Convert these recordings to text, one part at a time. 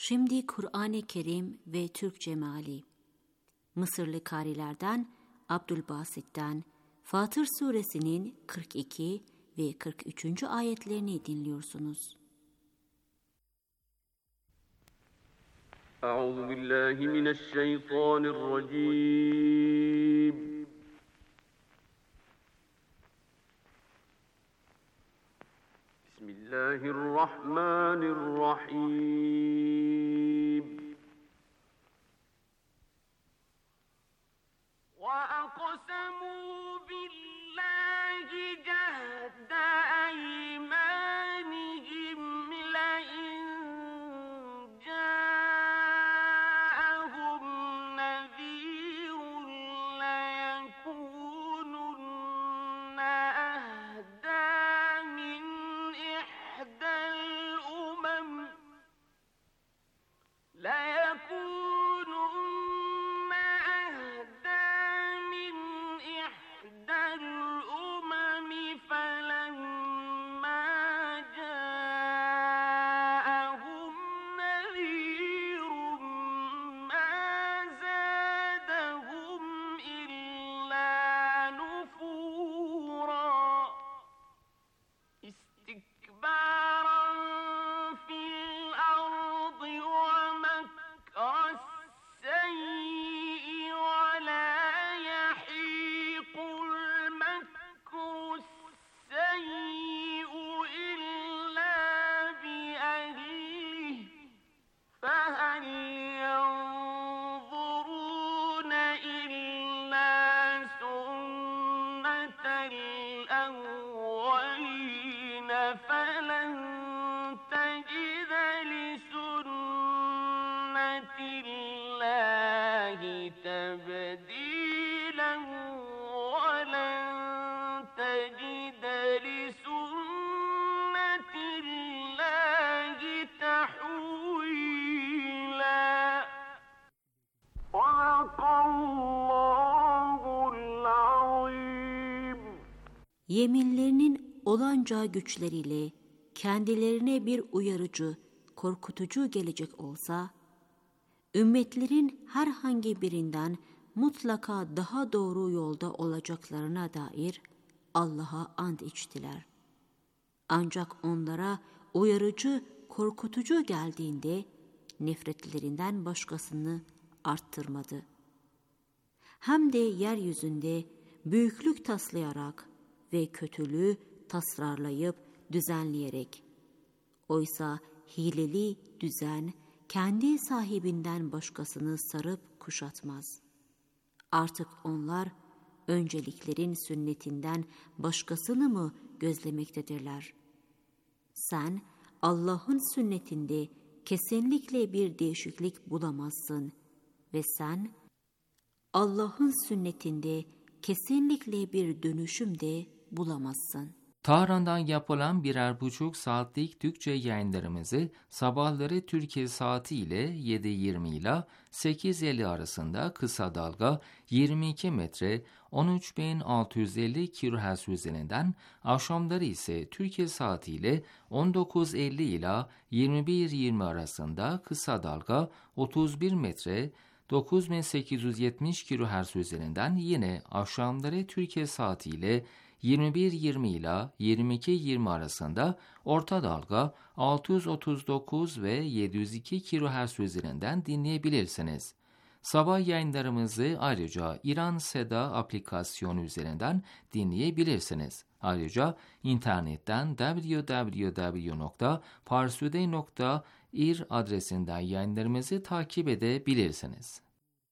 Şimdi Kur'an-ı Kerim ve Türkçe meali. Mısırlı karilerden Abdülbasit'ten Fatır suresinin 42 ve 43. ayetlerini dinliyorsunuz. Euzubillahimineşşeytanirracim. Bismillahirrahmanirrahim. وَأَقْسَمُوا بِاللَّهِ جَهْدَ أَيْمَانِهِمْ لَئِن جَاءَهُمْ نَذِيرٌ لَيَكُونُنَّ أَهْدَىٰ مِنْ إِحْدَى الْأُمَمِ فلما جاءهم نذير ما زادهم إلا نفورا استكبارا في الأرض ومكر السيء ولا يحيق المكر السيء إلا بأهله فهل ينظرون إلا سنة الأولين فلن تجد لسنة الله تبديلا ولن تجد لسنة الله تحويلا صدق الله العظيم. Yeminlerinin olanca güçleriyle kendilerine bir uyarıcı, korkutucu gelecek olsa, ümmetlerin herhangi birinden mutlaka daha doğru yolda olacaklarına dair Allah'a ant içtiler. Ancak onlara uyarıcı, korkutucu geldiğinde nefretlerinden başkasını arttırmadı. Hem de yeryüzünde büyüklük taslayarak ve kötülüğü tasarlayıp düzenleyerek. Oysa hileli düzen kendi sahibinden başkasını sarıp kuşatmaz. Artık onlar önceliklerin sünnetinden başkasını mı gözlemektedirler? Sen Allah'ın sünnetinde kesinlikle bir değişiklik bulamazsın ve sen Allah'ın sünnetinde kesinlikle bir dönüşüm de bulamazsın. Tahran'dan yapılan 1,5 saatlik Türkçe yayınlarımızı sabahları Türkiye saati ile 7:20 ile 8:50 arasında kısa dalga 22 metre 13.650 kHz üzerinden, akşamları ise Türkiye saati ile 19:50 ile 21:20 arasında kısa dalga 31 metre 9870 kHz üzerinden, yine akşamları Türkiye saati ile 21:20 ile 22:20 arasında orta dalga 639 ve 702 kHz üzerinden dinleyebilirsiniz. Sabah yayınlarımızı ayrıca İran Seda aplikasyonu üzerinden dinleyebilirsiniz. Ayrıca internetten www.parsuday.ir adresinden yayınlarımızı takip edebilirsiniz.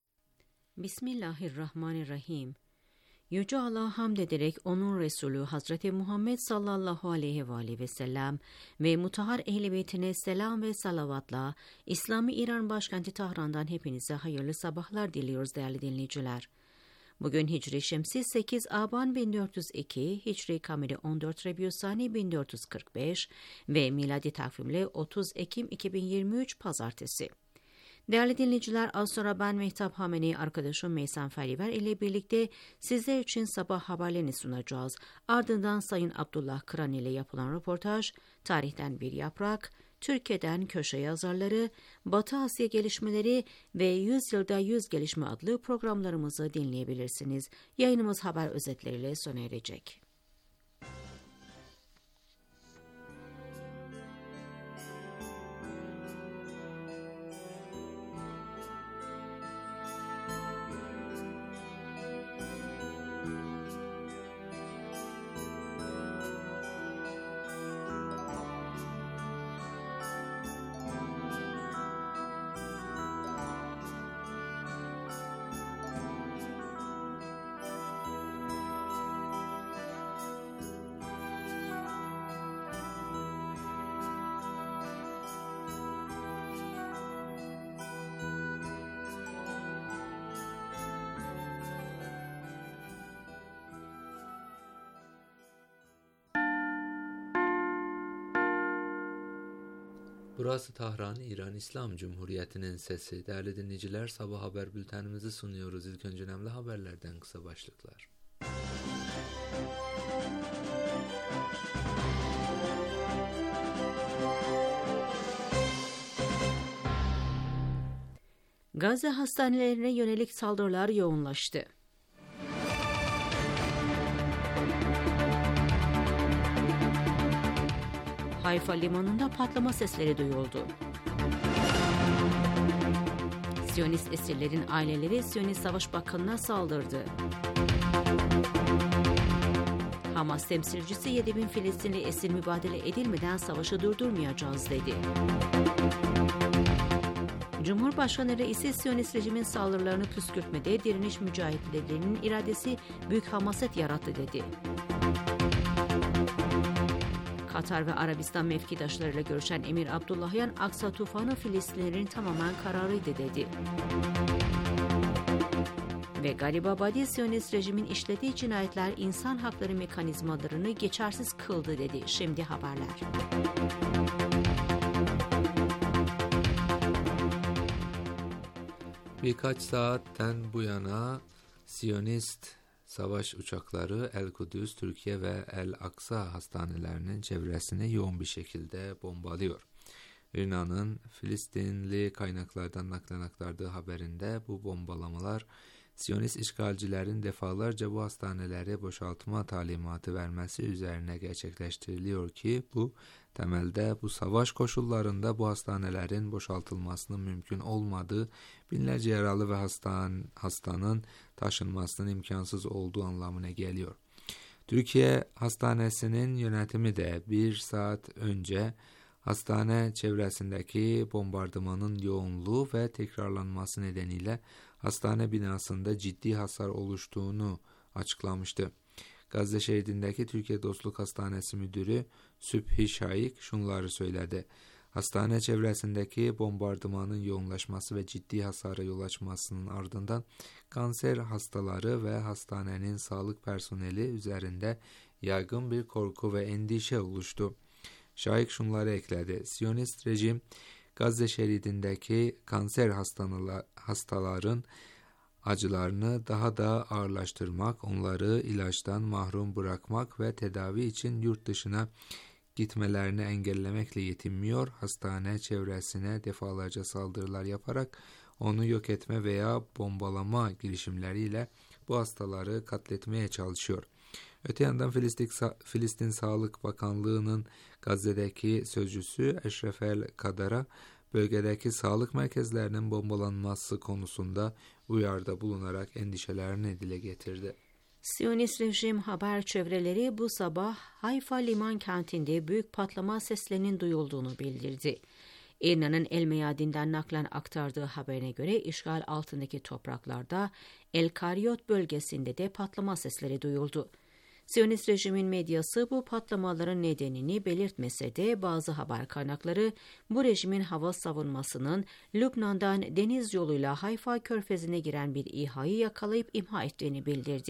Bismillahirrahmanirrahim. Yüce Allah'a hamd ederek onun Resulü Hazreti Muhammed sallallahu aleyhi ve sellem ve mutahhar ehl-i beytine selam ve salavatla İslami İran başkenti Tahran'dan hepinize hayırlı sabahlar diliyoruz değerli dinleyiciler. Bugün Hicri Şemsi 8 Aban 1402, Hicri Kameri 14 Rebiyüsani 1445 ve miladi takvimle 30 Ekim 2023 Pazartesi. Değerli dinleyiciler, az sonra ben Mehtap Hameni, arkadaşım Meysan Feriver ile birlikte sizler için sabah haberlerini sunacağız. Ardından Sayın Abdullah Kıran ile yapılan röportaj, tarihten bir yaprak, Türkiye'den köşe yazarları, Batı Asya gelişmeleri ve 100 yılda 100 gelişme adlı programlarımızı dinleyebilirsiniz. Yayınımız haber özetleriyle sona erecek. Burası Tahran, İran İslam Cumhuriyeti'nin sesi. Değerli dinleyiciler, sabah haber bültenimizi sunuyoruz. İlk önce önemli haberlerden kısa başlıklar. Gazze hastanelerine yönelik saldırılar yoğunlaştı. Hayfa limanında patlama sesleri duyuldu. Siyonist esirlerin aileleri Siyonist Savaş Bakanı'na saldırdı. Hamas temsilcisi 7.000 Filistinli esir mübadele edilmeden savaşı durdurmayacağız dedi. Cumhurbaşkanı Reisi Siyonist rejimin saldırılarını püskürtmede direniş mücahitlerinin iradesi büyük hamaset yarattı dedi. Katar ve Arabistan mevkidaşlarıyla görüşen Emir Abdullahyan, Aksa tufanı Filistinlilerin tamamen kararıydı dedi. Ve Garibabadi, Siyonist rejimin işlediği cinayetler insan hakları mekanizmalarını geçersiz kıldı dedi. Şimdi haberler. Birkaç saatten bu yana Siyonist savaş uçakları El-Kudüs, Türkiye ve El-Aksa hastanelerinin çevresini yoğun bir şekilde bombalıyor. İran'ın Filistinli kaynaklardan naklen aktardığı haberinde bu bombalamalar Siyonist işgalcilerin defalarca bu hastaneleri boşaltma talimatı vermesi üzerine gerçekleştiriliyor ki bu temelde bu savaş koşullarında bu hastanelerin boşaltılmasının mümkün olmadığı, binlerce yaralı ve hastanın taşınmasının imkansız olduğu anlamına geliyor. Türkiye Hastanesi'nin yönetimi de bir saat önce hastane çevresindeki bombardımanın yoğunluğu ve tekrarlanması nedeniyle hastane binasında ciddi hasar oluştuğunu açıklamıştı. Gazze şeridindeki Türkiye Dostluk Hastanesi Müdürü Sübhi Şaik şunları söyledi. Hastane çevresindeki bombardımanın yoğunlaşması ve ciddi hasara yol açmasının ardından kanser hastaları ve hastanenin sağlık personeli üzerinde yaygın bir korku ve endişe oluştu. Şaik şunları ekledi. Siyonist rejim Gazze şeridindeki kanser hastaların acılarını daha da ağırlaştırmak, onları ilaçtan mahrum bırakmak ve tedavi için yurt dışına gitmelerini engellemekle yetinmiyor. Hastane çevresine defalarca saldırılar yaparak onu yok etme veya bombalama girişimleriyle bu hastaları katletmeye çalışıyor. Öte yandan Filistin Sağlık Bakanlığı'nın Gazze'deki sözcüsü Eşref El-Kadar'a bölgedeki sağlık merkezlerinin bombalanması konusunda uyarıda bulunarak endişelerini dile getirdi. Siyonist rejim haber çevreleri bu sabah Hayfa liman kentinde büyük patlama seslerinin duyulduğunu bildirdi. İran'ın El Meyadin'den naklen aktardığı haberine göre işgal altındaki topraklarda El Karyot bölgesinde de patlama sesleri duyuldu. Siyonist rejimin medyası bu patlamaların nedenini belirtmese de bazı haber kaynakları bu rejimin hava savunmasının Lübnan'dan deniz yoluyla Hayfa körfezine giren bir İHA'yı yakalayıp imha ettiğini bildirdi.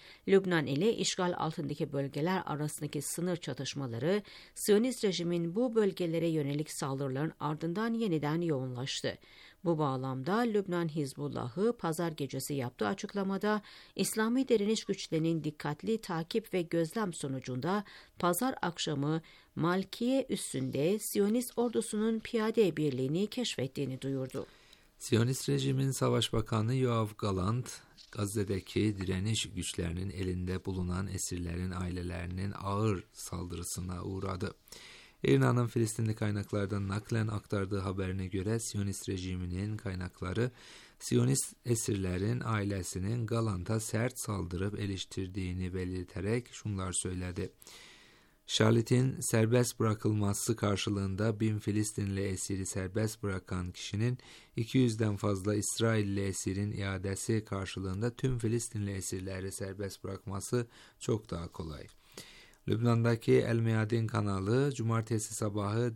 Lübnan ile işgal altındaki bölgeler arasındaki sınır çatışmaları, Siyonist rejimin bu bölgelere yönelik saldırıların ardından yeniden yoğunlaştı. Bu bağlamda Lübnan Hizbullah'ı pazar gecesi yaptığı açıklamada, İslami direniş güçlerinin dikkatli takip ve gözlem sonucunda pazar akşamı Malkiye üssünde Siyonist ordusunun piyade birliğini keşfettiğini duyurdu. Siyonist rejimin Savaş Bakanı Yoav Galant, Gazze'deki direniş güçlerinin elinde bulunan esirlerin ailelerinin ağır saldırısına uğradı. İran'ın Filistinli kaynaklardan naklen aktardığı haberine göre Siyonist rejiminin kaynakları, Siyonist esirlerin ailesinin Galant'a sert saldırıp eleştirdiğini belirterek şunlar söyledi. Charlotte'in serbest bırakılması karşılığında 1000 Filistinli esiri serbest bırakan kişinin 200'den fazla İsrailli esirin iadesi karşılığında tüm Filistinli esirleri serbest bırakması çok daha kolay. Lübnan'daki El Meyadin kanalı cumartesi sabahı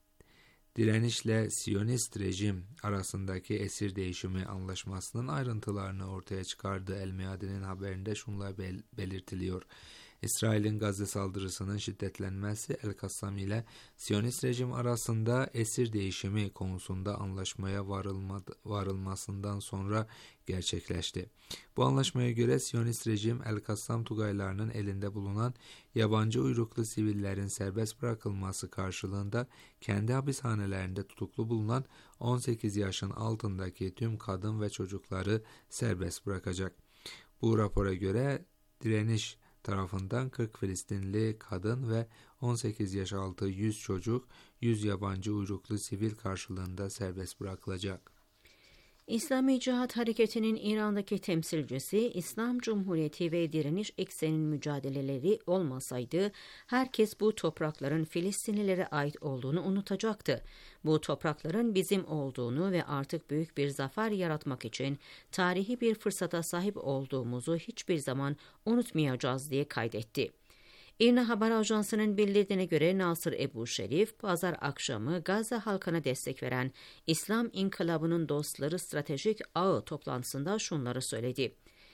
direnişle Siyonist rejim arasındaki esir değişimi anlaşmasının ayrıntılarını ortaya çıkardı. El Meyadin'in haberinde şunlar belirtiliyor. İsrail'in Gazze saldırısının şiddetlenmesi El-Kassam ile Siyonist rejim arasında esir değişimi konusunda anlaşmaya varılmasından sonra gerçekleşti. Bu anlaşmaya göre Siyonist rejim El-Kassam Tugaylarının elinde bulunan yabancı uyruklu sivillerin serbest bırakılması karşılığında kendi hapishanelerinde tutuklu bulunan 18 yaşın altındaki tüm kadın ve çocukları serbest bırakacak. Bu rapora göre direniş tarafından 40 Filistinli kadın ve 18 yaş altı 100 çocuk, 100 yabancı uyruklu sivil karşılığında serbest bırakılacak. İslami Cihat Hareketi'nin İran'daki temsilcisi, İslam Cumhuriyeti ve direniş ekseninin mücadeleleri olmasaydı, herkes bu toprakların Filistinlilere ait olduğunu unutacaktı. Bu toprakların bizim olduğunu ve artık büyük bir zafer yaratmak için tarihi bir fırsata sahip olduğumuzu hiçbir zaman unutmayacağız diye kaydetti. İRNA Haber Ajansı'nın bildirdiğine göre Nasır Ebu Şerif, pazar akşamı Gazze halkına destek veren İslam İnkılabı'nın dostları stratejik ağı toplantısında şunları söyledi.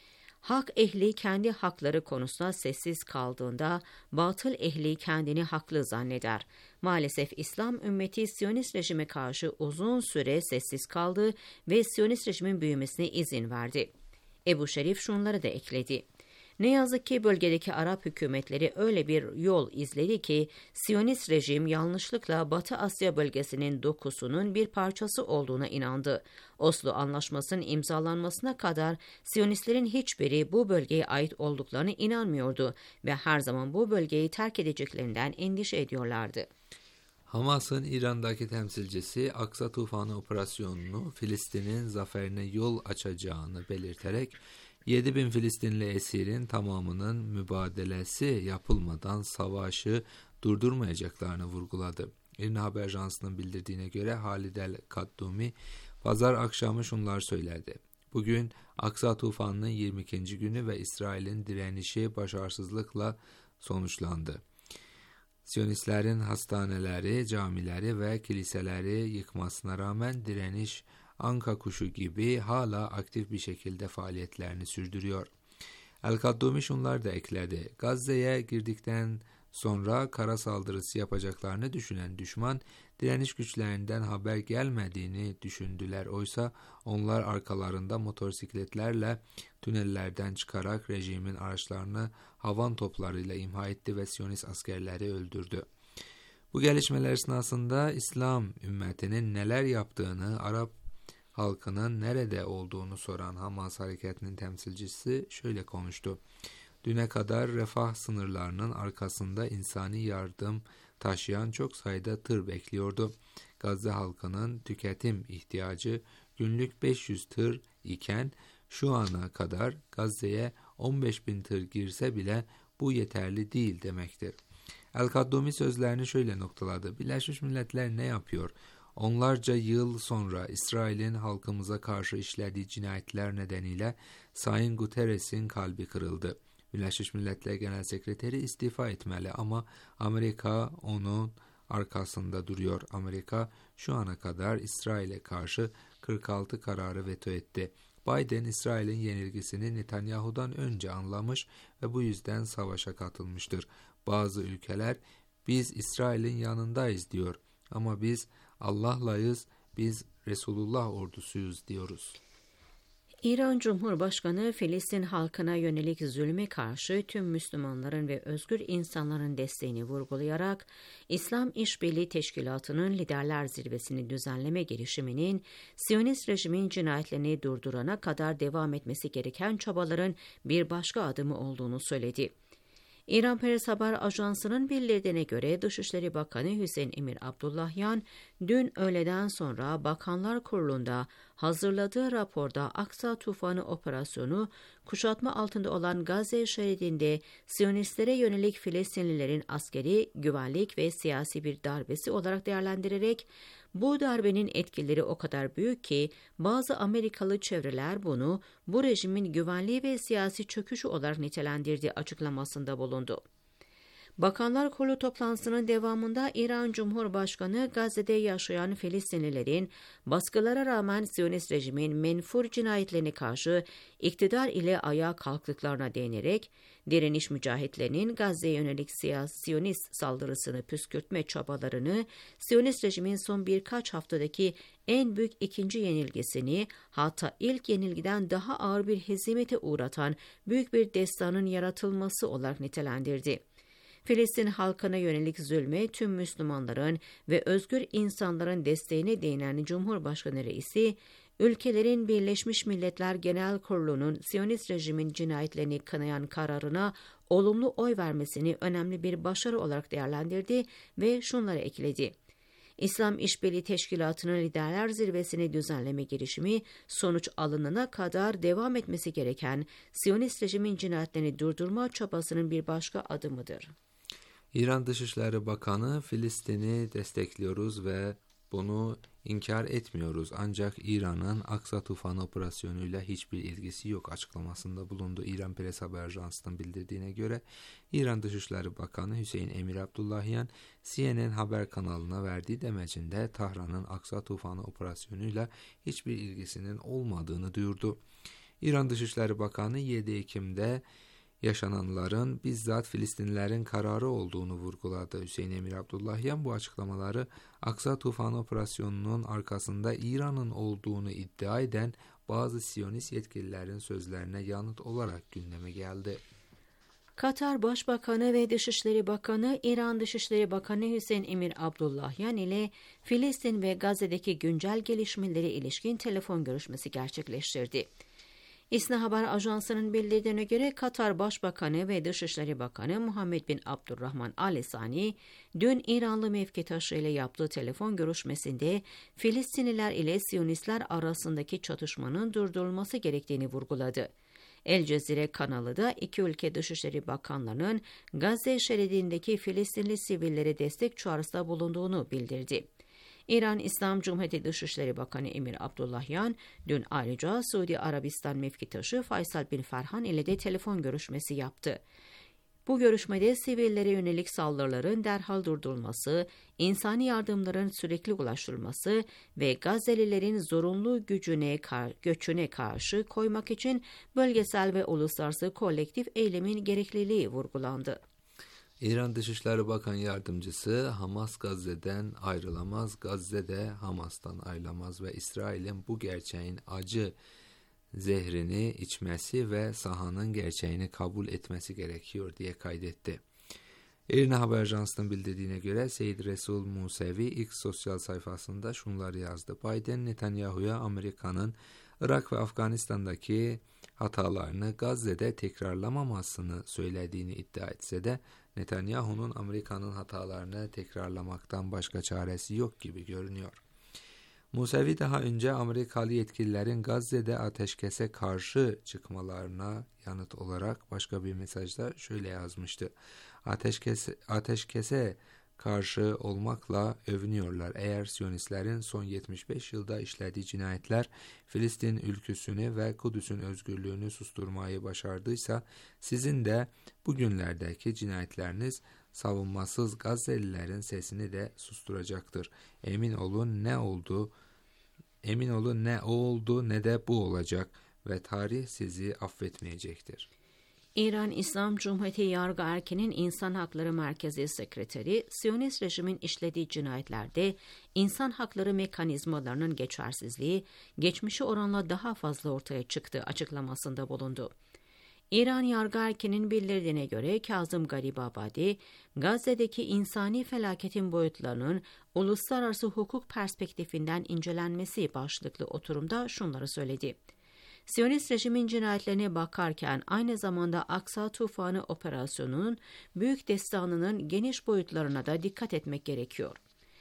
Hak ehli kendi hakları konusunda sessiz kaldığında, batıl ehli kendini haklı zanneder. Maalesef İslam ümmeti Siyonist rejime karşı uzun süre sessiz kaldı ve Siyonist rejimin büyümesine izin verdi. Ebu Şerif şunları da ekledi. Ne yazık ki bölgedeki Arap hükümetleri öyle bir yol izledi ki Siyonist rejim yanlışlıkla Batı Asya bölgesinin dokusunun bir parçası olduğuna inandı. Oslo Anlaşması'nın imzalanmasına kadar Siyonistlerin hiçbiri bu bölgeye ait olduklarına inanmıyordu ve her zaman bu bölgeyi terk edeceklerinden endişe ediyorlardı. Hamas'ın İran'daki temsilcisi Aksa Tufanı operasyonunu Filistin'in zaferine yol açacağını belirterek 7.000 Filistinli esirin tamamının mübadelesi yapılmadan savaşı durdurmayacaklarını vurguladı. İRNA Haber Ajansı'nın bildirdiğine göre Halid el-Kaddumi pazar akşamı şunlar söyledi. Bugün Aksa Tufanı'nın 22. günü ve İsrail'in direnişi başarısızlıkla sonuçlandı. Siyonistlerin hastaneleri, camileri ve kiliseleri yıkmasına rağmen direniş anka kuşu gibi hala aktif bir şekilde faaliyetlerini sürdürüyor. El-Kaddumi şunlar da ekledi. Gazze'ye girdikten sonra kara saldırısı yapacaklarını düşünen düşman, direniş güçlerinden haber gelmediğini düşündüler. Oysa onlar arkalarında motosikletlerle tünellerden çıkarak rejimin araçlarını havan toplarıyla imha etti ve Siyonist askerleri öldürdü. Bu gelişmeler esnasında İslam ümmetinin neler yaptığını, Arap halkının nerede olduğunu soran Hamas hareketinin temsilcisi şöyle konuştu. Düne kadar refah sınırlarının arkasında insani yardım taşıyan çok sayıda tır bekliyordu. Gazze halkının tüketim ihtiyacı günlük 500 tır iken şu ana kadar Gazze'ye 15.000 tır girse bile bu yeterli değil demektir. El-Kaddumi sözlerini şöyle noktaladı. Birleşmiş Milletler ne yapıyor? Onlarca yıl sonra İsrail'in halkımıza karşı işlediği cinayetler nedeniyle Sayın Guterres'in kalbi kırıldı. Birleşmiş Milletler Genel Sekreteri istifa etmeli ama Amerika onun arkasında duruyor. Amerika şu ana kadar İsrail'e karşı 46 kararı veto etti. Biden, İsrail'in yenilgisini Netanyahu'dan önce anlamış ve bu yüzden savaşa katılmıştır. Bazı ülkeler biz İsrail'in yanındayız diyor ama biz Allah'layız, biz Resulullah ordusuyuz diyoruz. İran Cumhurbaşkanı Filistin halkına yönelik zulme karşı tüm Müslümanların ve özgür insanların desteğini vurgulayarak İslam İşbirliği Teşkilatı'nın liderler zirvesini düzenleme girişiminin Siyonist rejimin cinayetlerini durdurana kadar devam etmesi gereken çabaların bir başka adımı olduğunu söyledi. İran Press Haber Ajansı'nın bildirdiğine göre Dışişleri Bakanı Hüseyin Emir Abdullahyan, dün öğleden sonra Bakanlar Kurulu'nda hazırladığı raporda Aksa Tufanı operasyonu, kuşatma altında olan Gazze şeridinde Siyonistlere yönelik Filistinlilerin askeri, güvenlik ve siyasi bir darbesi olarak değerlendirerek, bu darbenin etkileri o kadar büyük ki bazı Amerikalı çevreler bunu bu rejimin güvenliği ve siyasi çöküşü olarak nitelendirdiği açıklamasında bulundu. Bakanlar Kurulu toplantısının devamında İran Cumhurbaşkanı Gazze'de yaşayan Filistinlilerin baskılara rağmen Siyonist rejimin menfur cinayetlerine karşı iktidar ile ayağa kalktıklarına değinerek direniş mücahitlerinin Gazze'ye yönelik Siyonist saldırısını püskürtme çabalarını, Siyonist rejimin son birkaç haftadaki en büyük ikinci yenilgisini, hatta ilk yenilgiden daha ağır bir hezimete uğratan büyük bir destanın yaratılması olarak nitelendirdi. Filistin halkına yönelik zulme tüm Müslümanların ve özgür insanların desteğine değinen Cumhurbaşkanı Reisi, ülkelerin Birleşmiş Milletler Genel Kurulu'nun Siyonist rejimin cinayetlerini kınayan kararına olumlu oy vermesini önemli bir başarı olarak değerlendirdi ve şunları ekledi. İslam İşbirliği Teşkilatı'nın liderler zirvesini düzenleme girişimi sonuç alınana kadar devam etmesi gereken Siyonist rejimin cinayetlerini durdurma çabasının bir başka adımıdır. İran Dışişleri Bakanı, Filistin'i destekliyoruz ve bunu inkar etmiyoruz. Ancak İran'ın Aksa Tufanı operasyonuyla hiçbir ilgisi yok açıklamasında bulundu. İran Press Haber Ajansı'nın bildirdiğine göre İran Dışişleri Bakanı Hüseyin Emir Abdullahyan, CNN haber kanalına verdiği demecinde Tahran'ın Aksa Tufanı operasyonuyla hiçbir ilgisinin olmadığını duyurdu. İran Dışişleri Bakanı 7 Ekim'de yaşananların bizzat Filistinlilerin kararı olduğunu vurguladı. Hüseyin Emir Abdullahyan bu açıklamaları Aksa Tufanı operasyonunun arkasında İran'ın olduğunu iddia eden bazı Siyonist yetkililerin sözlerine yanıt olarak gündeme geldi. Katar Başbakanı ve Dışişleri Bakanı, İran Dışişleri Bakanı Hüseyin Emir Abdullahyan ile Filistin ve Gazze'deki güncel gelişmeleri ilişkin telefon görüşmesi gerçekleştirdi. İSNA Haber Ajansı'nın bildirdiğine göre Katar Başbakanı ve Dışişleri Bakanı Muhammed bin Abdurrahman Al Thani, dün İranlı mevkitaşı ile yaptığı telefon görüşmesinde Filistinliler ile Siyonistler arasındaki çatışmanın durdurulması gerektiğini vurguladı. El Cezire kanalı da iki ülke Dışişleri Bakanlarının Gazze şeridindeki Filistinli sivillere destek çağrısında bulunduğunu bildirdi. İran İslam Cumhuriyeti Dışişleri Bakanı Emir Abdullahyan, dün ayrıca Suudi Arabistan mevkitaşı Faysal bin Ferhan ile de telefon görüşmesi yaptı. Bu görüşmede sivillere yönelik saldırıların derhal durdurulması, insani yardımların sürekli ulaştırılması ve Gazze'lilerin zorunlu göçüne karşı koymak için bölgesel ve uluslararası kolektif eylemin gerekliliği vurgulandı. İran Dışişleri Bakan Yardımcısı, Hamas Gazze'den ayrılamaz, Gazze de Hamas'tan ayrılamaz ve İsrail'in bu gerçeğin acı zehrini içmesi ve sahanın gerçeğini kabul etmesi gerekiyor diye kaydetti. İRNA Haber Ajansı'nın bildirdiğine göre Seyyid Resul Musevi ilk sosyal sayfasında şunları yazdı. Biden, Netanyahu'ya Amerika'nın Irak ve Afganistan'daki hatalarını Gazze'de tekrarlamamasını söylediğini iddia etse de Netanyahu'nun Amerika'nın hatalarını tekrarlamaktan başka çaresi yok gibi görünüyor. Musevi daha önce Amerikalı yetkililerin Gazze'de ateşkese karşı çıkmalarına yanıt olarak başka bir mesajda şöyle yazmıştı. Ateşkese karşı olmakla övünüyorlar. Eğer Siyonistlerin son 75 yılda işlediği cinayetler Filistin ülküsünü ve Kudüs'ün özgürlüğünü susturmayı başardıysa sizin de bugünlerdeki cinayetleriniz savunmasız Gazze'lilerin sesini de susturacaktır. Emin olun ne oldu ne de bu olacak ve tarih sizi affetmeyecektir. İran İslam Cumhuriyeti Yargı Erki'nin İnsan Hakları Merkezi Sekreteri, Siyonist rejimin işlediği cinayetlerde insan hakları mekanizmalarının geçersizliği, geçmişe oranla daha fazla ortaya çıktığı açıklamasında bulundu. İran Yargı Erki'nin bildirdiğine göre Kazım Garibabadi, Gazze'deki insani felaketin boyutlarının uluslararası hukuk perspektifinden incelenmesi başlıklı oturumda şunları söyledi. Siyonist rejimin cinayetlerine bakarken aynı zamanda Aksa Tufanı operasyonunun büyük destanının geniş boyutlarına da dikkat etmek gerekiyor.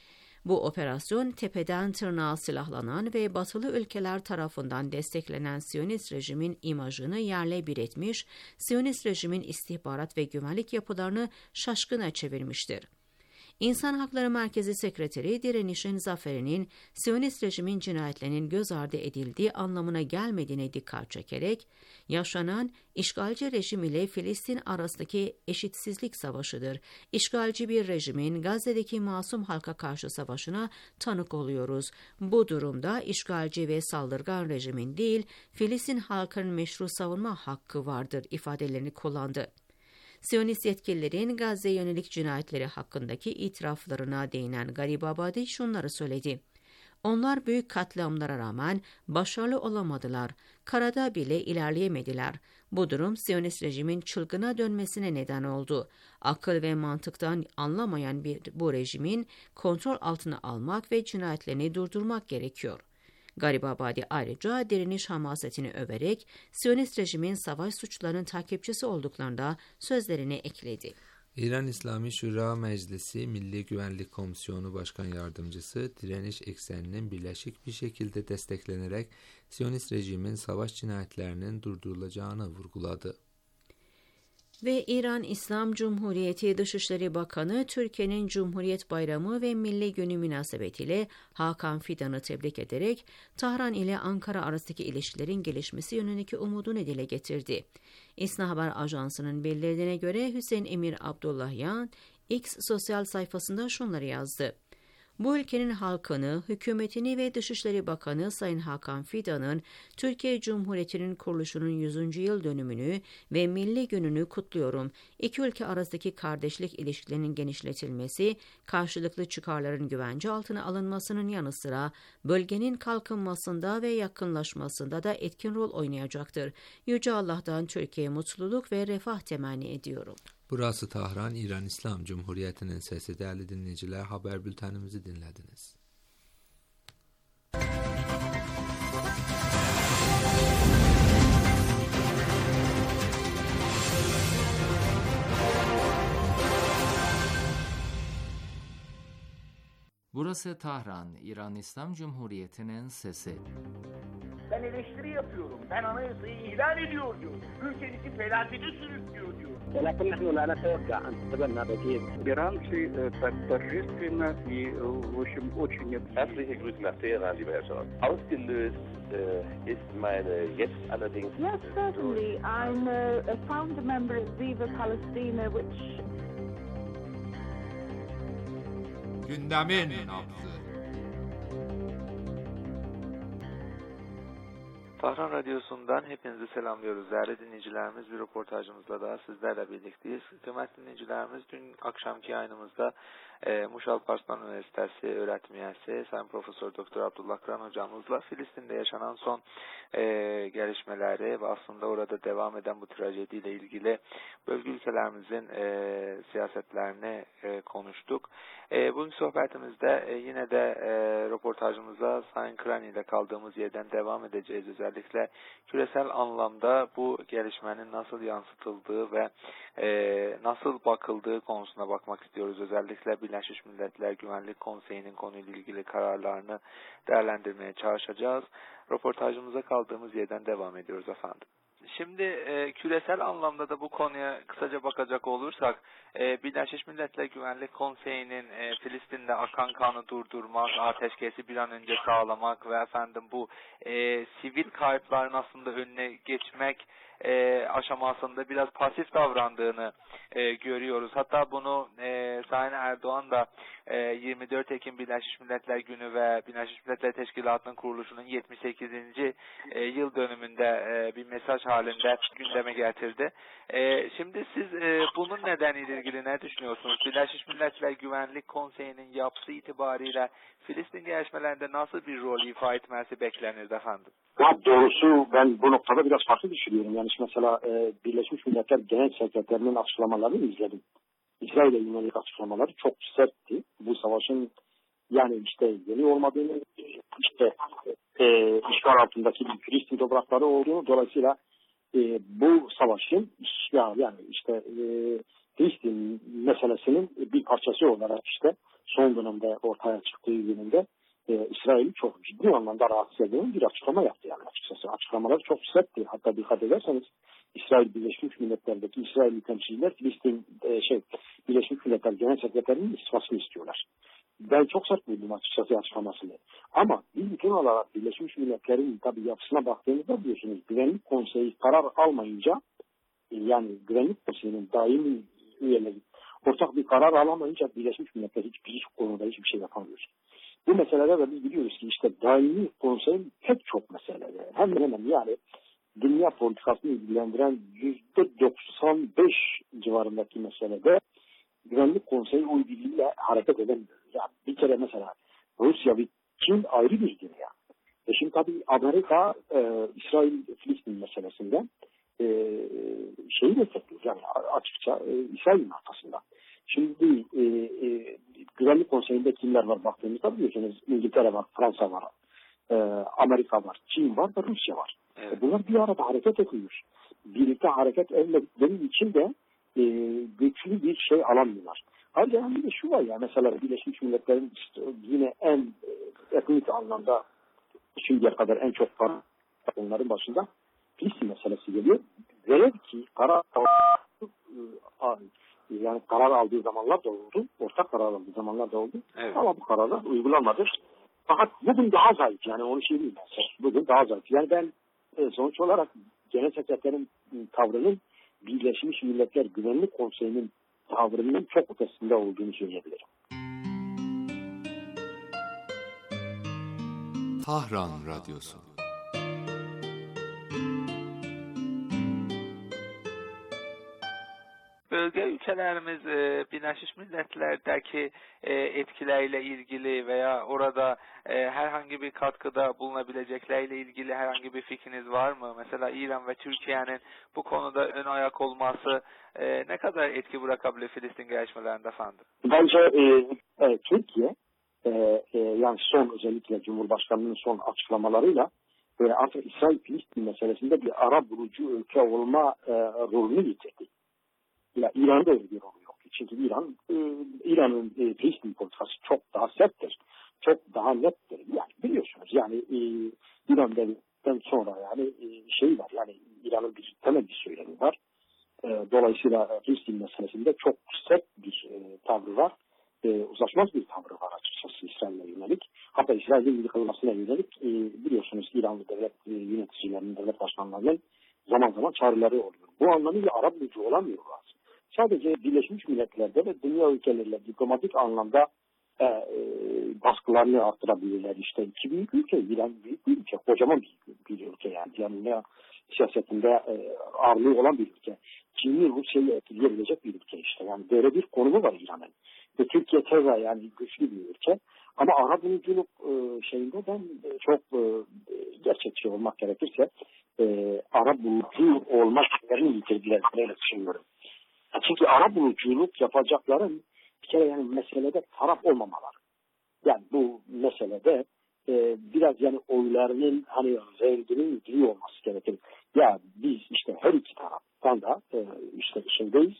Bu operasyon tepeden tırnağa silahlanan ve batılı ülkeler tarafından desteklenen Siyonist rejimin imajını yerle bir etmiş, Siyonist rejimin istihbarat ve güvenlik yapılarını şaşkına çevirmiştir. İnsan Hakları Merkezi Sekreteri, direnişin zaferinin Siyonist rejimin cinayetlerinin göz ardı edildiği anlamına gelmediğine dikkat çekerek, yaşanan işgalci rejim ile Filistin arasındaki eşitsizlik savaşıdır. İşgalci bir rejimin Gazze'deki masum halka karşı savaşına tanık oluyoruz. Bu durumda işgalci ve saldırgan rejimin değil, Filistin halkının meşru savunma hakkı vardır ifadelerini kullandı. Siyonist yetkililerin Gazze'ye yönelik cinayetleri hakkındaki itiraflarına değinen Garibabadi şunları söyledi. Onlar büyük katliamlara rağmen başarılı olamadılar, karada bile ilerleyemediler. Bu durum Siyonist rejimin çılgına dönmesine neden oldu. Akıl ve mantıktan anlamayan bu rejimin kontrol altına almak ve cinayetlerini durdurmak gerekiyor. Garibabadi ayrıca direniş hamasetini överek Siyonist rejimin savaş suçlarının takipçisi olduklarında sözlerine ekledi. İran İslami Şura Meclisi Milli Güvenlik Komisyonu Başkan Yardımcısı direniş ekseninin birleşik bir şekilde desteklenerek Siyonist rejimin savaş cinayetlerinin durdurulacağını vurguladı. Ve İran İslam Cumhuriyeti Dışişleri Bakanı, Türkiye'nin Cumhuriyet Bayramı ve Milli Günü münasebetiyle Hakan Fidan'ı tebrik ederek Tahran ile Ankara arasındaki ilişkilerin gelişmesi yönündeki umudunu dile getirdi. İSNA Haber Ajansı'nın bildirdiğine göre Hüseyin Emir Abdullahyan, X sosyal sayfasında şunları yazdı. Bu ülkenin halkını, hükümetini ve Dışişleri Bakanı Sayın Hakan Fidan'ın Türkiye Cumhuriyeti'nin kuruluşunun 100. yıl dönümünü ve Milli Günü'nü kutluyorum. İki ülke arasındaki kardeşlik ilişkilerinin genişletilmesi, karşılıklı çıkarların güvence altına alınmasının yanı sıra bölgenin kalkınmasında ve yakınlaşmasında da etkin rol oynayacaktır. Yüce Allah'tan Türkiye'ye mutluluk ve refah temenni ediyorum. Burası Tahran, İran İslam Cumhuriyeti'nin sesi. Değerli dinleyiciler, haber bültenimizi dinlediniz. Burası Tahran, İran İslam Cumhuriyeti'nin sesi. Ben eleştiri yapıyorum. Ben anayasayı ihlal ediyor diyor. Ülkenizi felakete sürüklüyor diyor. ولكن نحن لا نتوقع أن تتبنى بكين. Иранцы так торжественно и, в общем, очень... Herzliche Grüße nach Teheran, lieber Herr Scholz. Ausgelöst ist meine jetzt allerdings... Yes, certainly. I'm a founder member of Viva Palestina, which... Gündemin nabzı. Tahran Radyosu'ndan hepinizi selamlıyoruz. Değerli dinleyicilerimiz, bir röportajımızla daha sizlerle birlikteyiz. Kıymetli dinleyicilerimiz, dün akşamki yayınımızda Muş Alparslan Üniversitesi öğretim üyesi Sayın Profesör Doktor Abdullah Kıran hocamızla Filistin'de yaşanan son gelişmeleri ve aslında orada devam eden bu trajediyle ilgili bölge ülkelerimizin siyasetlerini konuştuk. Bugün sohbetimizde yine de röportajımıza Sayın Kıran ile kaldığımız yerden devam edeceğiz. Özellikle küresel anlamda bu gelişmenin nasıl yansıtıldığı ve nasıl bakıldığı konusuna bakmak istiyoruz. Özellikle Birleşmiş Milletler Güvenlik Konseyi'nin konuyla ilgili kararlarını değerlendirmeye çalışacağız. Röportajımıza kaldığımız yerden devam ediyoruz efendim. Şimdi küresel anlamda da bu konuya kısaca bakacak olursak Birleşmiş Milletler Güvenlik Konseyi'nin Filistin'de akan kanı durdurmak, ateşkesi bir an önce sağlamak ve bu sivil kayıpların aslında önüne geçmek aşamasında biraz pasif davrandığını görüyoruz. Hatta bunu Sayın Erdoğan da 24 Ekim Birleşmiş Milletler Günü ve Birleşmiş Milletler Teşkilatı'nın kuruluşunun 78. yıl dönümünde bir mesaj halinde gündeme getirdi. Şimdi siz bunun nedeniyle ilgili ne düşünüyorsunuz? Birleşmiş Milletler Güvenlik Konseyi'nin yapısı itibariyle Filistin gelişmelerinde nasıl bir rol ifa etmesi beklenirdi efendim? Ya doğrusu ben bu noktada biraz farklı düşünüyorum. Yani mesela Birleşmiş Milletler Genel Sekreterinin açıklamalarını izledim. İsrail'e yönelik açıklamaları çok sertti. Bu savaşın yani işte yeni olmadığını, işte işgal altındaki bir Filistin toprakları olduğunu, dolayısıyla bu savaşın yani işte Filistin meselesinin bir parçası olarak işte son dönemde ortaya çıktığı yönünde İsrail'i çok ciddi anlamda rahatsız eden bir açıklama yaptı yani açıkçası. Açıklamaları çok sertti. Hatta dikkat ederseniz İsrail Birleşmiş Milletler'deki İsrailli temsilciler Filistin Birleşmiş Milletler Genel Sekreterinin istifasını istiyorlar. Ben çok sert buldum açıkçası açıklamasını. Ama bir bütün olarak Birleşmiş Milletler'in tabii yapısına baktığınızda biliyorsunuz Güvenlik Konseyi karar almayınca yani Güvenlik Konseyi'nin daimi üyeleri ortak bir karar alamayınca Birleşmiş Milletler hiçbir konuda hiçbir şey yapamıyor. Bu meselede de biz biliyoruz ki işte daimi konseyin pek çok meselede hemen hemen yani dünya politikasını ilgilendiren %95 civarındaki meselede Güvenlik Konseyi oy birliğiyle hareket edemiyor. Yani bir kere mesela Rusya ve Çin ayrı bir dünya. Şimdi tabii Amerika İsrail-Filistin meselesinde şeyi destekliyor. Yani açıkça İsrail'in arkasında. Şimdi Güvenlik Konseyi'nde kimler var baktığımızda biliyorsunuz İngiltere var, Fransa var, Amerika var, Çin var ve Rusya var. Evet. Bunlar bir arada hareket ediyor. Birlikte hareket etmedikleri için de güçlü bir şey alamıyorlar. Ayrıca bir de şu var ya mesela Birleşmiş Milletler'in işte yine en ekonomik anlamda şimdiye kadar en çok para onların başında Filistin meselesi geliyor. Velev ki karar aldığı zamanlar da oldu. Ortak karar aldığı zamanlar da oldu. Evet. Ama bu kararlar uygulanmadı. Fakat bugün daha zayıf. Yani onu söyleyeyim ben. Bugün daha zayıf. Yani ben sonuç olarak Genel Sekreterin tavrının Birleşmiş Milletler Güvenlik Konseyi'nin tavrının çok ötesinde olduğunu söyleyebilirim. Tahran Radyosu. Bölge ülkelerimiz Birleşmiş Milletler'deki etkileriyle ilgili veya orada herhangi bir katkıda bulunabilecekleriyle ilgili herhangi bir fikriniz var mı? Mesela İran ve Türkiye'nin bu konuda ön ayak olması ne kadar etki bırakabilir Filistin gelişmelerinde efendim? Bence Türkiye yani son özellikle Cumhurbaşkanı'nın son açıklamalarıyla artık İsrail-Filistin meselesinde bir ara bulucu ülke olma rolünü yitirdi. Ya İran'da öyle bir rol yok. Çünkü İran'ın Filistin politikası çok daha serttir. Çok daha nettir. Yani biliyorsunuz yani İran devletten sonra yani şey var yani İran'ın bir temel bir söylemi var. Dolayısıyla Filistin meselesinde çok sert bir tavrı var. Uzlaşmaz bir tavrı var açıkçası İsrail'e yönelik. Hatta İsrail'in yıkılmasına yönelik biliyorsunuz İranlı devlet yöneticilerinin, devlet başkanlarının zaman zaman çağrıları oluyor. Bu anlamıyla ara bulucu olamıyorlar. Sadece Birleşmiş Milletler'de ve dünya ülkeleriyle diplomatik anlamda baskılarını arttırabilirler. İşte iki büyük ülke, İran büyük bir ülke, kocaman bir ülke yani. Dünya siyasetinde ağırlığı olan bir ülke. Çin'i Rusya'yı etkileyebilecek bir ülke işte. Yani böyle bir konumu var İran'ın. Ve Türkiye keza yani güçlü bir ülke. Ama ara buluculuk şeyinde ben çok gerçekçi olmak gerekirse ara bulucu olmak yerini yitirdiler. Öyle düşünüyorum. Çünkü ara buluculuk yapacakların bir kere yani meselede taraf olmamalar. Yani bu meselede biraz yani oylarının hani renginin gri olması gerekir. Ya biz işte her iki taraftan da işte şeydeyiz.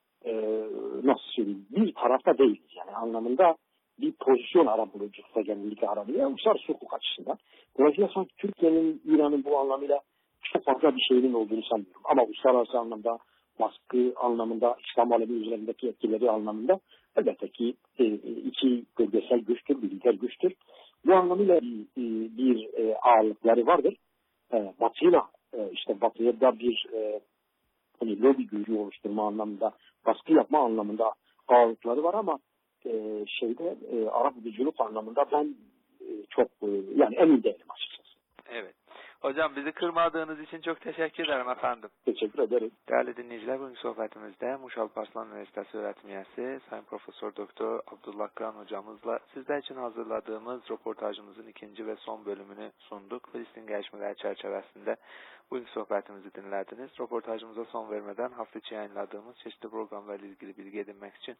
Nasıl söyleyeyim? Bir tarafta değiliz yani anlamında bir pozisyon ara buluculukta genellikle aranıyor. Uluslararası hukuk açısından. Dolayısıyla sanki Türkiye'nin, İran'ın bu anlamıyla çok fazla bir şeyin olduğunu sanmıyorum. Ama uluslararası anlamda, baskı anlamında, İslam alemi üzerindeki etkileri anlamında elbette ki iki bölgesel güçtür, militer güçtür. Bu anlamıyla bir ağırlıkları vardır. Batı'yla işte Batı'ya da bir hani lobi gücü oluşturma anlamında, baskı yapma anlamında ağırlıkları var ama Arap gücülük anlamında ben çok yani emin değilim açıkçası. Evet. Hocam bizi kırmadığınız için çok teşekkür ederim efendim. Teşekkür ederim. Değerli dinleyiciler, bugün sohbetimizde Muş Alparslan Üniversitesi öğretim üyesi Sayın Profesör Doktor Abdullah Kıran hocamızla sizler için hazırladığımız röportajımızın ikinci ve son bölümünü sunduk. Filistin gelişmeleri çerçevesinde bugün sohbetimizi dinlediniz. Röportajımıza son vermeden hafta içi yayınladığımız çeşitli programlarla ilgili bilgi edinmek için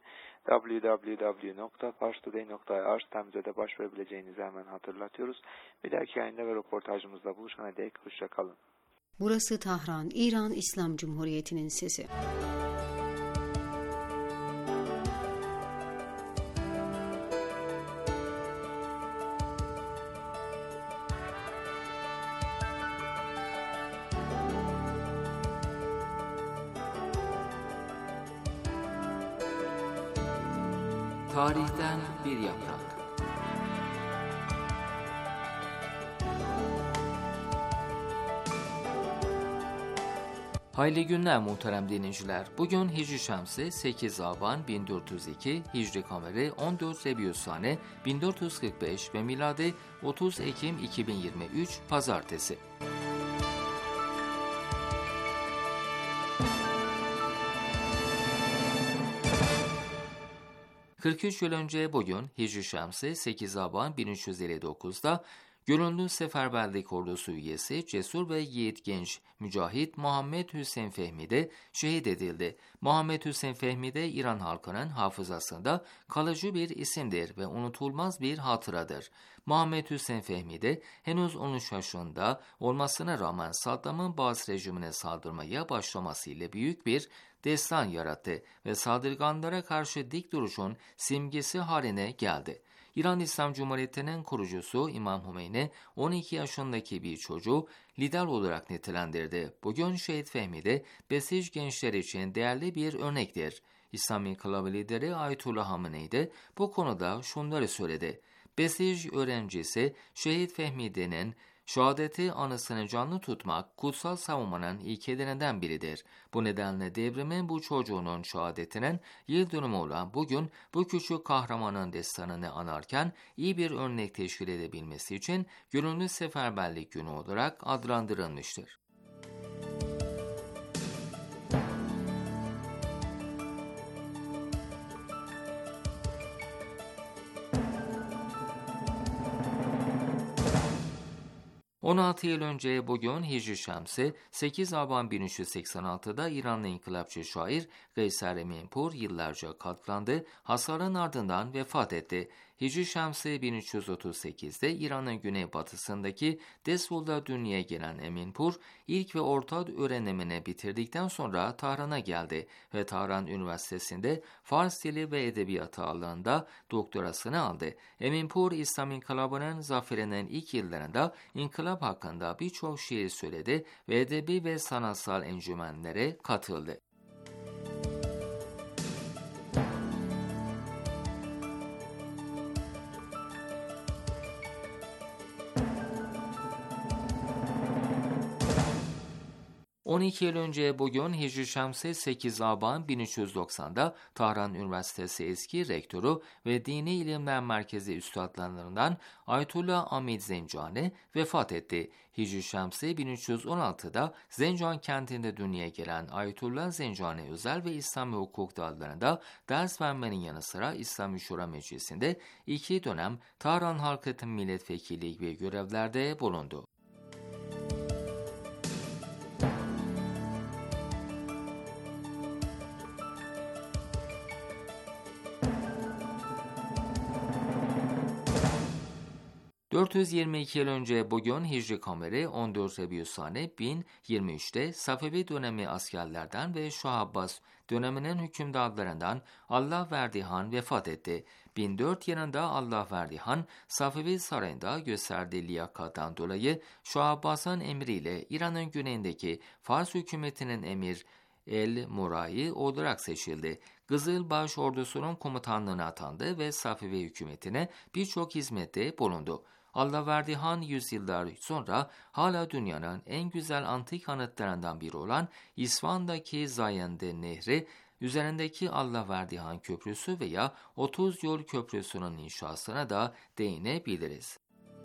www.parstoday.ir sitemize de başvurabileceğinizi hemen hatırlatıyoruz. Bir dahaki yayında ve röportajımızla buluşana dek hoşça kalın. Burası Tahran, İran İslam Cumhuriyeti'nin sesi. Tarihten bir yaprak. Hayırlı günler muhterem dinleyiciler. Bugün Hicri Şemsi 8 Aban 1402, Hicri Kameri 14 Rebiüssane 1445 ve miladi 30 Ekim 2023 Pazartesi. ...43 yıl önce bugün Hicri Şemsi 8 Aban 1359'da... Gönüllü Seferberlik Ordusu üyesi cesur ve yiğit genç mücahit Muhammed Hüseyin Fehmi de şehit edildi. Muhammed Hüseyin Fehmi de İran halkının hafızasında kalıcı bir isimdir ve unutulmaz bir hatıradır. Muhammed Hüseyin Fehmi de henüz 13 yaşında olmasına rağmen Saddam'ın Bağız rejimine saldırmaya başlamasıyla büyük bir destan yarattı ve saldırganlara karşı dik duruşun simgesi haline geldi. İran İslam Cumhuriyeti'nin kurucusu İmam Hümeyni 12 yaşındaki bir çocuğu lider olarak nitelendirdi. Bugün Şehit Fehmi de Besic gençler için değerli bir örnektir. İslam İnkılabı lideri Ayetullah Hamenei de bu konuda şunları söyledi. Besic öğrencisi Şehit Fehmi'nin şehadeti anısını canlı tutmak kutsal savunmanın ilkelerinden biridir. Bu nedenle devrimin bu çocuğunun şehadetinin yıl dönümü olan bugün bu küçük kahramanın destanını anarken iyi bir örnek teşkil edebilmesi için Gönüllü Seferberlik Günü olarak adlandırılmıştır. ...16 yıl önce bugün Hicri Şemsi 8 Aban 1386'da İranlı inkılapçı şair Geyser Eminpur yıllarca katlandı, hasarın ardından vefat etti. Hicri Şemsi 1338'de İran'ın güneybatısındaki Desul'da dünyaya gelen Eminpur, ilk ve orta öğrenimini bitirdikten sonra Tahran'a geldi ve Tahran Üniversitesi'nde Fars dili ve edebiyatı alanında doktorasını aldı. Eminpur, İslam İnkılabı'nın zaferinin ilk yıllarında inkılap hakkında birçok şiir söyledi ve edebi ve sanatsal encümenlere katıldı. ...12 yıl önce bugün Hicri Şemsi 8 Aban 1390'da Tahran Üniversitesi eski rektörü ve Dini İlimler Merkezi üstadlarından Ayetullah Amid Zencani vefat etti. Hicri Şemsi 1316'da Zencan kentinde dünyaya gelen Ayetullah Zencani özel ve İslami hukuk dallarında ders vermenin yanı sıra İslami Şura Meclisi'nde 2 dönem Tahran Halk Eğitim Milletvekili ve görevlerde bulundu. 422 yıl önce bugün Hicri Kameri 14 Rebiusane 1023'te Safevi dönemi askerlerden ve Şah Abbas döneminin hükümdarlarından Allahverdi Han vefat etti. 1004 yılında Allahverdi Han Safevi sarayında gösterdiği liyakattan dolayı Şah Abbas'ın emriyle İran'ın güneyindeki Fars hükümetinin emir El-Murai olarak seçildi. Kızılbaş ordusunun komutanlığına atandı ve Safevi hükümetine birçok hizmette bulundu. Allahverdi Han yüzyıllar sonra hala dünyanın en güzel antik anıtlarından biri olan İsfahan'daki Zayende Nehri üzerindeki Allahverdi Han Köprüsü veya 30 Yol Köprüsü'nün inşasına da değinebiliriz.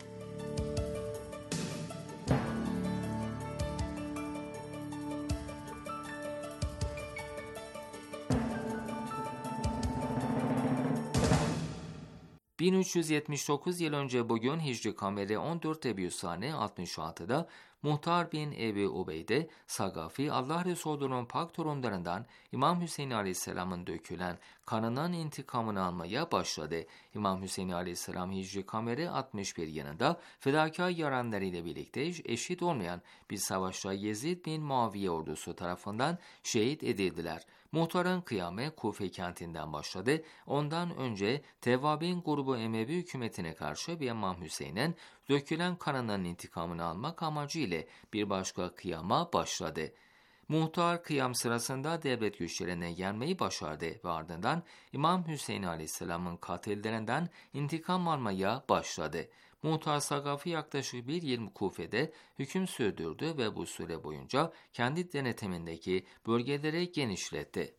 ...1379 yıl önce bugün Hicri Kameri 14 Rebiusane 66'da Muhtar bin Ebi Ubeyde Sagafi Allah Resulü'nün pak torunlarından İmam Hüseyin Aleyhisselam'ın dökülen kanının intikamını almaya başladı. İmam Hüseyin Aleyhisselam Hicri Kameri 61 yılında fedakar yaranlarıyla birlikte eşit olmayan bir savaşta Yezid bin Muaviye ordusu tarafından şehit edildiler. Muhtarın kıyamı Kufe kentinden başladı. Ondan önce Tevvabin grubu Emevi hükümetine karşı bir İmam Hüseyin'in dökülen kanının intikamını almak amacıyla bir başka kıyama başladı. Muhtar kıyam sırasında devlet güçlerine yenmeyi başardı ve ardından İmam Hüseyin Aleyhisselam'ın katillerinden intikam almaya başladı. Muhtar Sagafi yaklaşık bir yıl Kufe'de hüküm sürdürdü ve bu süre boyunca kendi denetimindeki bölgeleri genişletti.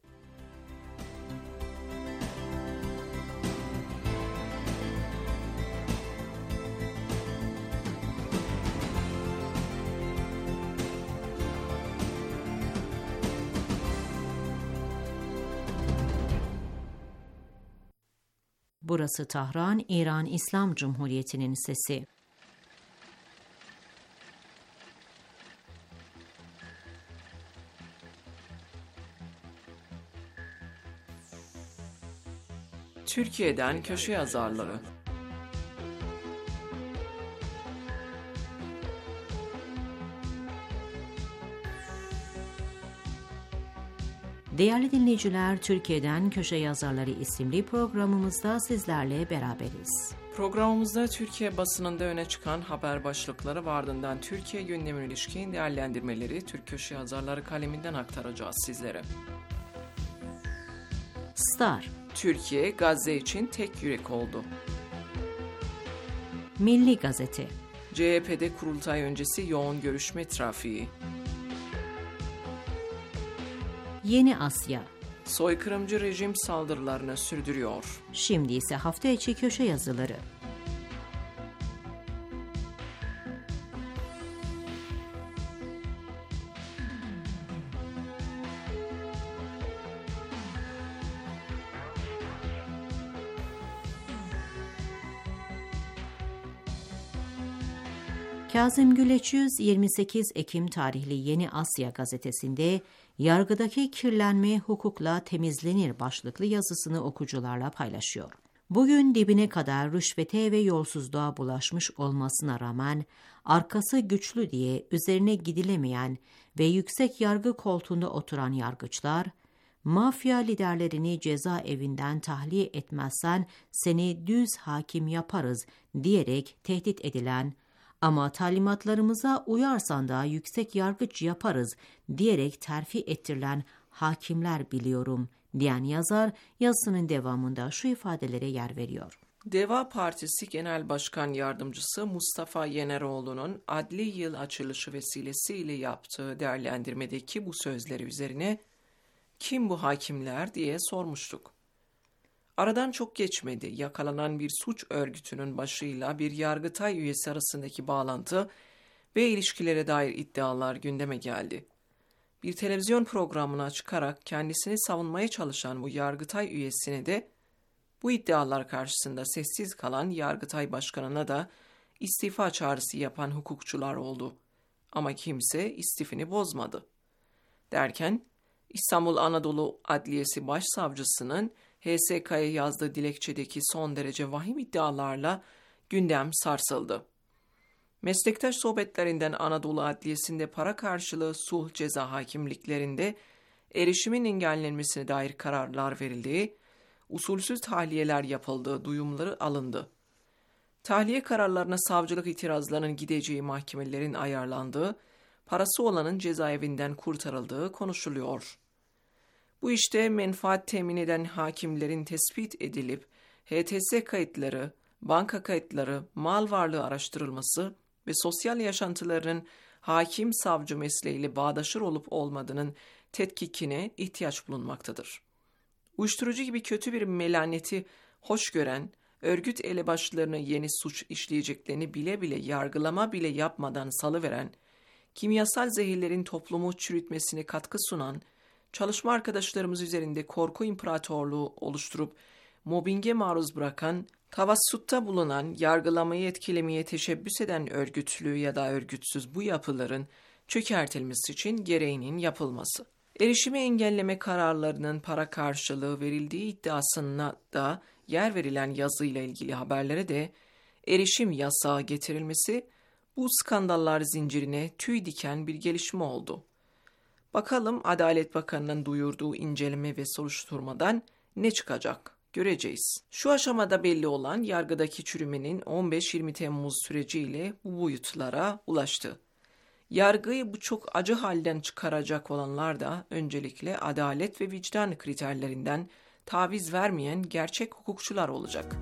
Burası Tahran, İran İslam Cumhuriyeti'nin sesi. Türkiye'den köşe yazarları. Değerli dinleyiciler, Türkiye'den Köşe Yazarları isimli programımızda sizlerle beraberiz. Programımızda Türkiye basınında öne çıkan haber başlıkları ve ardından Türkiye gündemine ilişkin değerlendirmeleri Türk Köşe Yazarları kaleminden aktaracağız sizlere. Star. Türkiye Gazze için tek yürek oldu. Milli Gazete. CHP'de kurultay öncesi yoğun görüşme trafiği. Yeni Asya. Soykırımcı rejim saldırılarını sürdürüyor. Şimdi ise hafta içi köşe yazıları. Kazım Güleçyüz 28 Ekim tarihli Yeni Asya gazetesinde yargıdaki kirlenme hukukla temizlenir başlıklı yazısını okuyucularla paylaşıyor. Bugün dibine kadar rüşvete ve yolsuzluğa bulaşmış olmasına rağmen arkası güçlü diye üzerine gidilemeyen ve yüksek yargı koltuğunda oturan yargıçlar, mafya liderlerini cezaevinden tahliye etmezsen seni düz hakim yaparız diyerek tehdit edilen, ama talimatlarımıza uyarsan da yüksek yargıç yaparız diyerek terfi ettirilen hakimler biliyorum diyen yazar yazısının devamında şu ifadelere yer veriyor. Deva Partisi Genel Başkan Yardımcısı Mustafa Yeneroğlu'nun adli yıl açılışı vesilesiyle yaptığı değerlendirmedeki bu sözleri üzerine kim bu hakimler diye sormuştuk. Aradan çok geçmedi, yakalanan bir suç örgütünün başıyla bir Yargıtay üyesi arasındaki bağlantı ve ilişkilere dair iddialar gündeme geldi. Bir televizyon programına çıkarak kendisini savunmaya çalışan bu Yargıtay üyesine de bu iddialar karşısında sessiz kalan Yargıtay Başkanı'na da istifa çağrısı yapan hukukçular oldu. Ama kimse istifini bozmadı. Derken İstanbul Anadolu Adliyesi Başsavcısının HSK'ya yazdığı dilekçedeki son derece vahim iddialarla gündem sarsıldı. Meslektaş sohbetlerinden Anadolu Adliyesi'nde para karşılığı sulh ceza hakimliklerinde erişimin engellenmesine dair kararlar verildiği, usulsüz tahliyeler yapıldığı duyumları alındı. Tahliye kararlarına savcılık itirazlarının gideceği mahkemelerin ayarlandığı, parası olanın cezaevinden kurtarıldığı konuşuluyor. Bu işte menfaat temin eden hakimlerin tespit edilip HTS kayıtları, banka kayıtları, mal varlığı araştırılması ve sosyal yaşantılarının hakim-savcı mesleğiyle bağdaşır olup olmadığının tetkikine ihtiyaç bulunmaktadır. Uyuşturucu gibi kötü bir melaneti hoş gören, örgüt elebaşlarını yeni suç işleyeceklerini bile bile yargılama bile yapmadan salıveren, kimyasal zehirlerin toplumu çürütmesine katkı sunan, çalışma arkadaşlarımız üzerinde korku imparatorluğu oluşturup mobbinge maruz bırakan, tavassutta bulunan, yargılamayı etkilemeye teşebbüs eden örgütlü ya da örgütsüz bu yapıların çökertilmesi için gereğinin yapılması. Erişimi engelleme kararlarının para karşılığı verildiği iddiasına da yer verilen yazıyla ilgili haberlere de erişim yasağı getirilmesi bu skandallar zincirine tüy diken bir gelişme oldu. Bakalım Adalet Bakanı'nın duyurduğu inceleme ve soruşturmadan ne çıkacak? Göreceğiz. Şu aşamada belli olan yargıdaki çürümenin 15-20 Temmuz süreciyle bu boyutlara ulaştı. Yargıyı bu çok acı halden çıkaracak olanlar da öncelikle adalet ve vicdan kriterlerinden taviz vermeyen gerçek hukukçular olacak.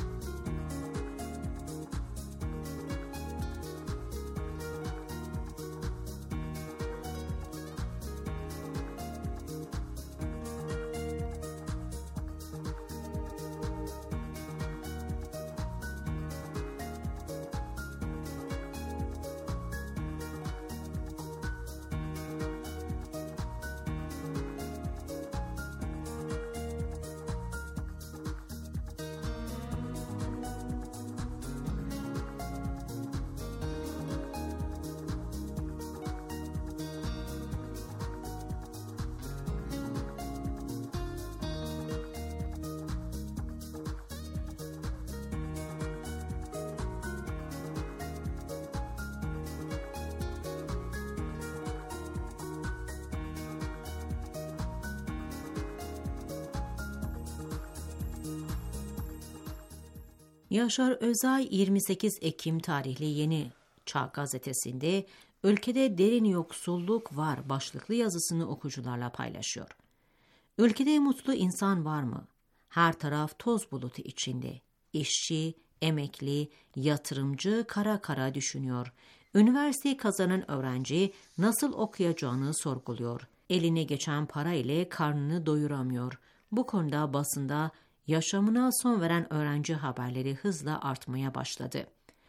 Yaşar Özay 28 Ekim tarihli Yeni Çağ gazetesinde "Ülkede derin yoksulluk var" başlıklı yazısını okuyucularla paylaşıyor. Ülkede mutlu insan var mı? Her taraf toz bulutu içinde. İşçi, emekli, yatırımcı kara kara düşünüyor. Üniversite kazanan öğrenci nasıl okuyacağını sorguluyor. Eline geçen para ile karnını doyuramıyor. Bu konuda basında yaşamına son veren öğrenci haberleri hızla artmaya başladı.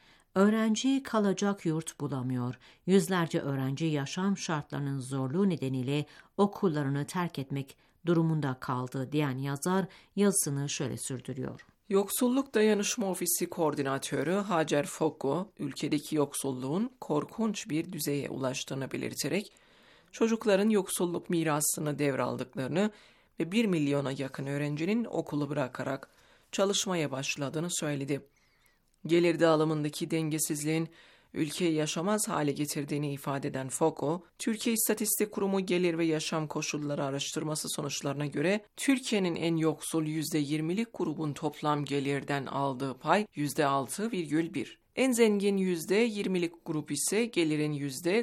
Öğrenci kalacak yurt bulamıyor. Yüzlerce öğrenci yaşam şartlarının zorluğu nedeniyle okullarını terk etmek durumunda kaldı diyen yazar yazısını şöyle sürdürüyor. Yoksulluk Dayanışma Ofisi Koordinatörü Hacer Foggo, ülkedeki yoksulluğun korkunç bir düzeye ulaştığını belirterek, çocukların yoksulluk mirasını devraldıklarını ve 1 milyona yakın öğrencinin okulu bırakarak çalışmaya başladığını söyledi. Gelir dağılımındaki dengesizliğin ülkeyi yaşamaz hale getirdiğini ifade eden Foggo, Türkiye İstatistik Kurumu Gelir ve Yaşam Koşulları Araştırması sonuçlarına göre Türkiye'nin en yoksul %20'lik grubun toplam gelirden aldığı pay %6,1. En zengin %20'lik grup ise gelirin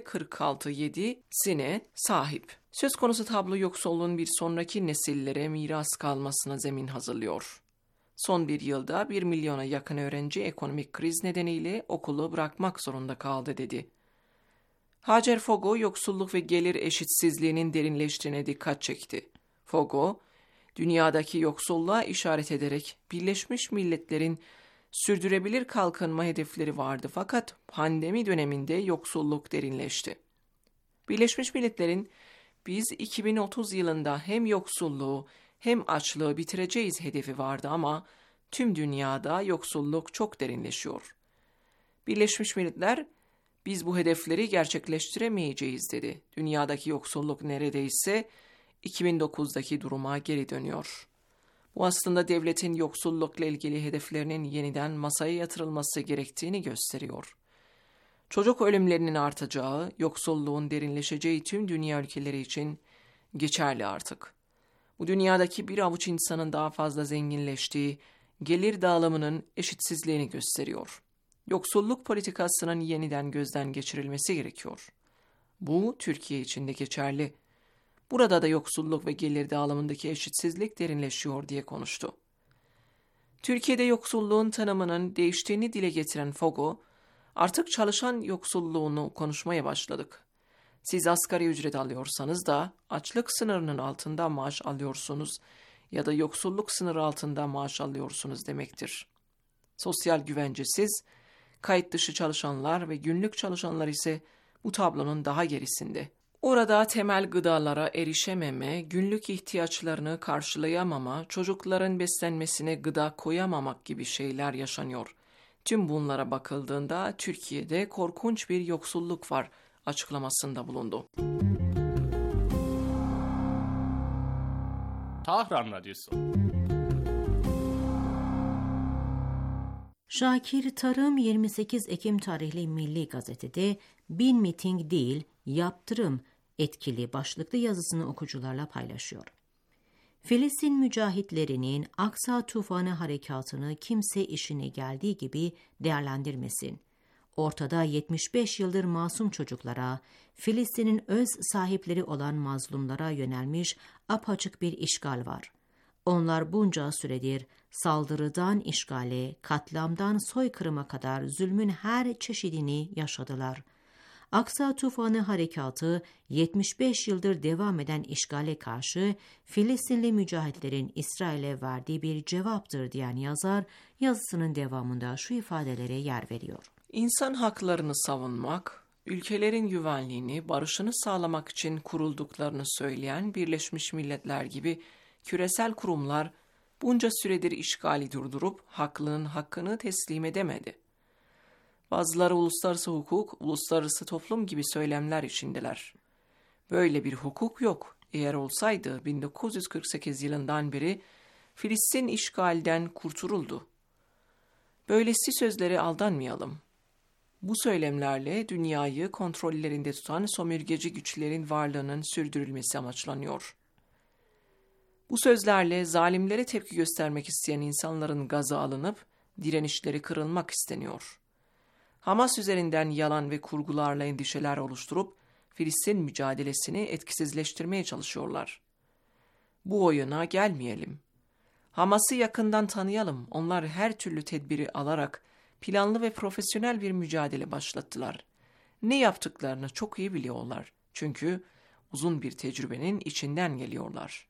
%46,7'sine sahip. Söz konusu tablo yoksulluğun bir sonraki nesillere miras kalmasına zemin hazırlıyor. Son bir yılda 1 milyona yakın öğrenci ekonomik kriz nedeniyle okulu bırakmak zorunda kaldı dedi. Hacer Foggo, yoksulluk ve gelir eşitsizliğinin derinleştiğine dikkat çekti. Foggo, dünyadaki yoksulluğa işaret ederek Birleşmiş Milletler'in sürdürülebilir kalkınma hedefleri vardı fakat pandemi döneminde yoksulluk derinleşti. Birleşmiş Milletler'in biz 2030 yılında hem yoksulluğu hem açlığı bitireceğiz hedefi vardı ama tüm dünyada yoksulluk çok derinleşiyor. Birleşmiş Milletler biz bu hedefleri gerçekleştiremeyeceğiz dedi. Dünyadaki yoksulluk neredeyse 2009'daki duruma geri dönüyor. Bu aslında devletin yoksullukla ilgili hedeflerinin yeniden masaya yatırılması gerektiğini gösteriyor. Çocuk ölümlerinin artacağı, yoksulluğun derinleşeceği tüm dünya ülkeleri için geçerli artık. Bu dünyadaki bir avuç insanın daha fazla zenginleştiği, gelir dağılımının eşitsizliğini gösteriyor. Yoksulluk politikasının yeniden gözden geçirilmesi gerekiyor. Bu Türkiye için de geçerli. Burada da yoksulluk ve gelir dağılımındaki eşitsizlik derinleşiyor diye konuştu. Türkiye'de yoksulluğun tanımının değiştiğini dile getiren Fogo, artık çalışan yoksulluğunu konuşmaya başladık. Siz asgari ücret alıyorsanız da açlık sınırının altında maaş alıyorsunuz ya da yoksulluk sınırı altında maaş alıyorsunuz demektir. Sosyal güvencesiz, kayıt dışı çalışanlar ve günlük çalışanlar ise bu tablonun daha gerisinde. Orada temel gıdalara erişememe, günlük ihtiyaçlarını karşılayamama, çocukların beslenmesine gıda koyamamak gibi şeyler yaşanıyor. Tüm bunlara bakıldığında Türkiye'de korkunç bir yoksulluk var açıklamasında bulundu. Tahran Radyosu. Şakir Tarım 28 Ekim tarihli Milli Gazete'de "Bin miting değil, yaptırım" etkili başlıklı yazısını okucularla paylaşıyor. Filistin mücahitlerinin Aksa Tufanı harekatını kimse işine geldiği gibi değerlendirmesin. Ortada 75 yıldır masum çocuklara, Filistin'in öz sahipleri olan mazlumlara yönelmiş apaçık bir işgal var. Onlar bunca süredir saldırıdan işgale, katliamdan soykırıma kadar zulmün her çeşidini yaşadılar. Aksa Tufanı harekatı 75 yıldır devam eden işgale karşı Filistinli mücahitlerin İsrail'e verdiği bir cevaptır diyen yazar, yazısının devamında şu ifadelere yer veriyor. İnsan haklarını savunmak, ülkelerin güvenliğini, barışını sağlamak için kurulduklarını söyleyen Birleşmiş Milletler gibi küresel kurumlar bunca süredir işgali durdurup haklının hakkını teslim edemedi. Bazıları uluslararası hukuk, uluslararası toplum gibi söylemler içindeler. Böyle bir hukuk yok. Eğer olsaydı 1948 yılından beri Filistin işgalden kurtuldu. Böylesi sözlere aldanmayalım. Bu söylemlerle dünyayı kontrollerinde tutan sömürgeci güçlerin varlığının sürdürülmesi amaçlanıyor. Bu sözlerle zalimlere tepki göstermek isteyen insanların gazı alınıp direnişleri kırılmak isteniyor. Hamas üzerinden yalan ve kurgularla endişeler oluşturup Filistin mücadelesini etkisizleştirmeye çalışıyorlar. Bu oyuna gelmeyelim. Hamas'ı yakından tanıyalım. Onlar her türlü tedbiri alarak planlı ve profesyonel bir mücadele başlattılar. Ne yaptıklarını çok iyi biliyorlar. Çünkü uzun bir tecrübenin içinden geliyorlar.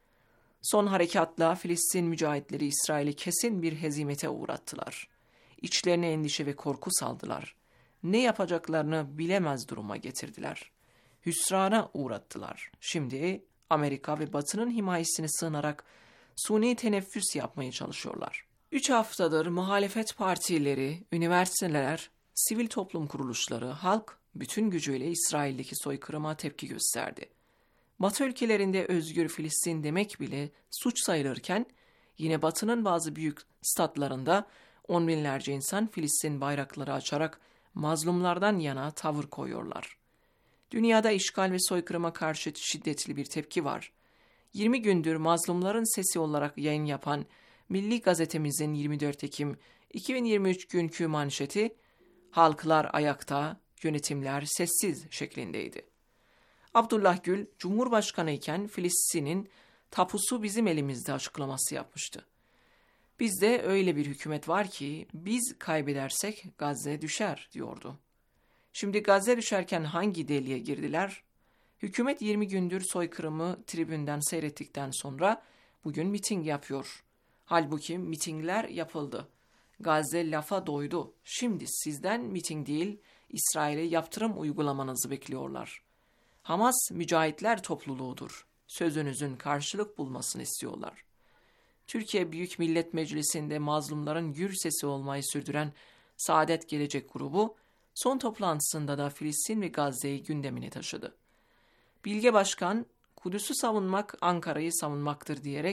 Son harekatla Filistin mücahitleri İsrail'i kesin bir hezimete uğrattılar. İçlerine endişe ve korku saldılar. Ne yapacaklarını bilemez duruma getirdiler. Hüsrana uğrattılar. Şimdi Amerika ve Batı'nın himayesine sığınarak suni teneffüs yapmaya çalışıyorlar. 3 haftadır muhalefet partileri, üniversiteler, sivil toplum kuruluşları, halk bütün gücüyle İsrail'deki soykırıma tepki gösterdi. Batı ülkelerinde özgür Filistin demek bile suç sayılırken, yine Batı'nın bazı büyük statlarında 10 binlerce insan Filistin bayrakları açarak mazlumlardan yana tavır koyuyorlar. Dünyada işgal ve soykırıma karşı şiddetli bir tepki var. 20 gündür mazlumların sesi olarak yayın yapan Milli Gazetemizin 24 Ekim 2023 günkü manşeti, "Halklar ayakta, yönetimler sessiz" şeklindeydi. Abdullah Gül, Cumhurbaşkanı iken Filistin'in tapusu bizim elimizde açıklaması yapmıştı. Bizde öyle bir hükümet var ki biz kaybedersek Gazze düşer diyordu. Şimdi Gazze düşerken hangi deliğe girdiler? Hükümet 20 gündür soykırımı tribünden seyrettikten sonra bugün miting yapıyor. Halbuki mitingler yapıldı. Gazze lafa doydu. Şimdi sizden miting değil, İsrail'e yaptırım uygulamanızı bekliyorlar. Hamas mücahitler topluluğudur. Sözünüzün karşılık bulmasını istiyorlar. Türkiye Büyük Millet Meclisi'nde mazlumların gür sesi olmayı sürdüren Saadet Gelecek Grubu, son toplantısında da Filistin ve Gazze'yi gündemine taşıdı. Bilge Başkan, Kudüs'ü savunmak Ankara'yı savunmaktır diyerek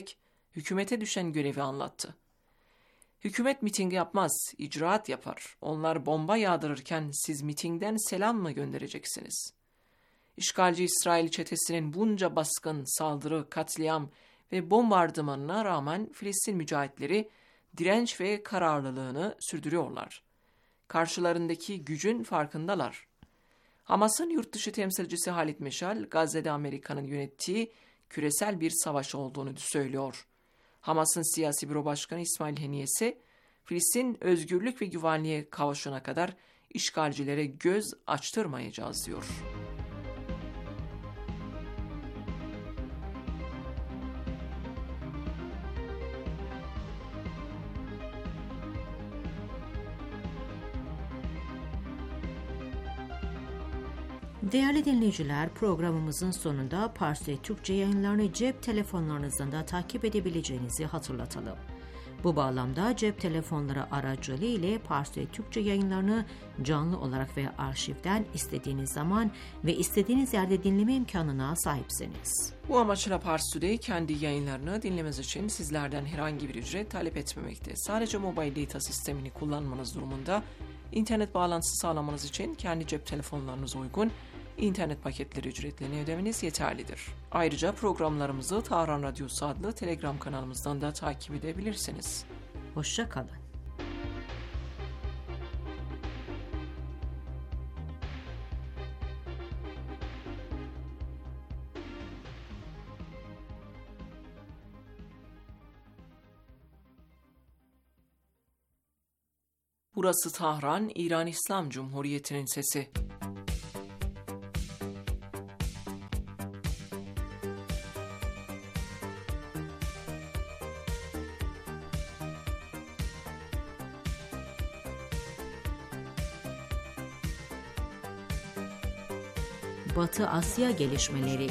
hükümete düşen görevi anlattı. Hükümet miting yapmaz, icraat yapar. Onlar bomba yağdırırken siz mitingden selam mı göndereceksiniz? İşgalci İsrail çetesinin bunca baskın, saldırı, katliam ve bombardımanına rağmen Filistin mücahitleri direnç ve kararlılığını sürdürüyorlar. Karşılarındaki gücün farkındalar. Hamas'ın yurt dışı temsilcisi Halit Meşal, Gazze'de Amerika'nın yönettiği küresel bir savaş olduğunu söylüyor. Hamas'ın siyasi büro başkanı İsmail Haniye ise Filistin özgürlük ve güvenliğe kavuşana kadar işgalcilere göz açtırmayacağız diyor. Değerli dinleyiciler, programımızın sonunda Parsi Türkçe yayınlarını cep telefonlarınızdan da takip edebileceğinizi hatırlatalım. Bu bağlamda cep telefonları aracılığı ile Parsi Türkçe yayınlarını canlı olarak veya arşivden istediğiniz zaman ve istediğiniz yerde dinleme imkanına sahipsiniz. Bu amaçla Pars Today kendi yayınlarını dinlemeniz için sizlerden herhangi bir ücret talep etmemekte. Sadece mobile data sistemini kullanmanız durumunda internet bağlantısı sağlamanız için kendi cep telefonlarınıza uygun İnternet paketleri ücretlerini ödemeniz yeterlidir. Ayrıca programlarımızı Tahran Radyosu adlı Telegram kanalımızdan da takip edebilirsiniz. Hoşça kalın. Burası Tahran, İran İslam Cumhuriyeti'nin sesi. Batı Asya gelişmeleri.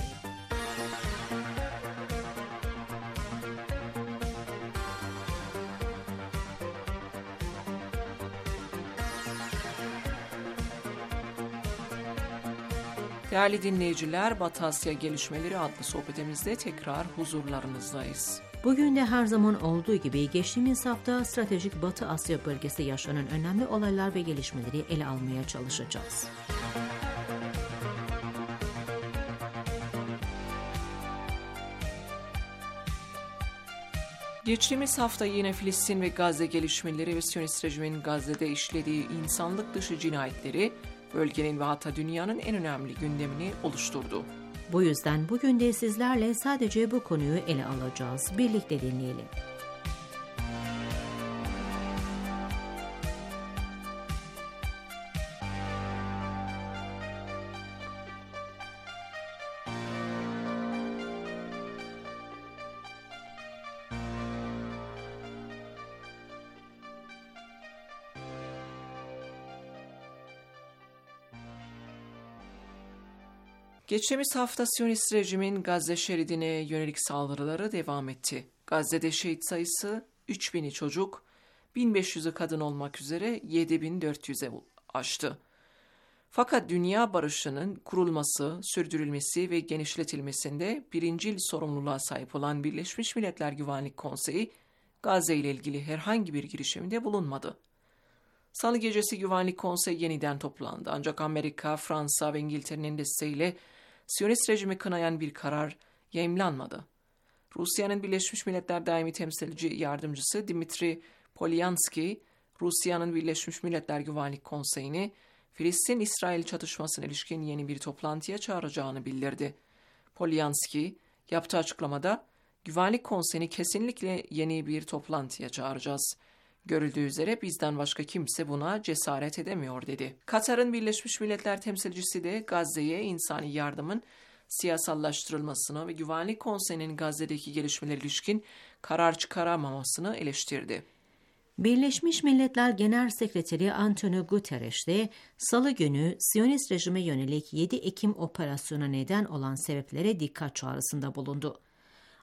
Değerli dinleyiciler, Batı Asya gelişmeleri adlı sohbetimizde tekrar huzurlarınızdayız. Bugün de her zaman olduğu gibi geçtiğimiz hafta stratejik Batı Asya bölgesinde yaşanan önemli olaylar ve gelişmeleri ele almaya çalışacağız. Geçtiğimiz hafta yine Filistin ve Gazze gelişmeleri ve Siyonist rejimin Gazze'de işlediği insanlık dışı cinayetleri bölgenin ve hatta dünyanın en önemli gündemini oluşturdu. Bu yüzden bugün de sizlerle sadece bu konuyu ele alacağız. Birlikte dinleyelim. Geçtiğimiz hafta Siyonist rejimin Gazze şeridine yönelik saldırıları devam etti. Gazze'de şehit sayısı 3.000'i çocuk, 1.500'ü kadın olmak üzere 7.400'e aştı. Fakat dünya barışının kurulması, sürdürülmesi ve genişletilmesinde birincil sorumluluğa sahip olan Birleşmiş Milletler Güvenlik Konseyi, Gazze ile ilgili herhangi bir girişimde bulunmadı. Salı gecesi Güvenlik Konseyi yeniden toplandı ancak Amerika, Fransa ve İngiltere'nin desteğiyle Siyonist rejimi kınayan bir karar yayımlanmadı. Rusya'nın Birleşmiş Milletler Daimi Temsilci Yardımcısı Dmitri Polyanski, Rusya'nın Birleşmiş Milletler Güvenlik Konseyi'ni Filistin-İsrail çatışmasına ilişkin yeni bir toplantıya çağıracağını bildirdi. Polyanski yaptığı açıklamada, Güvenlik Konseyi'ni kesinlikle yeni bir toplantıya çağıracağız. Görüldüğü üzere bizden başka kimse buna cesaret edemiyor dedi. Katar'ın Birleşmiş Milletler temsilcisi de Gazze'ye insani yardımın siyasallaştırılmasını ve Güvenlik Konseyi'nin Gazze'deki gelişmeler ilişkin karar çıkaramamasını eleştirdi. Birleşmiş Milletler Genel Sekreteri Antonio Guterres de Salı günü Siyonist rejime yönelik 7 Ekim operasyona neden olan sebeplere dikkat çağrısında bulundu.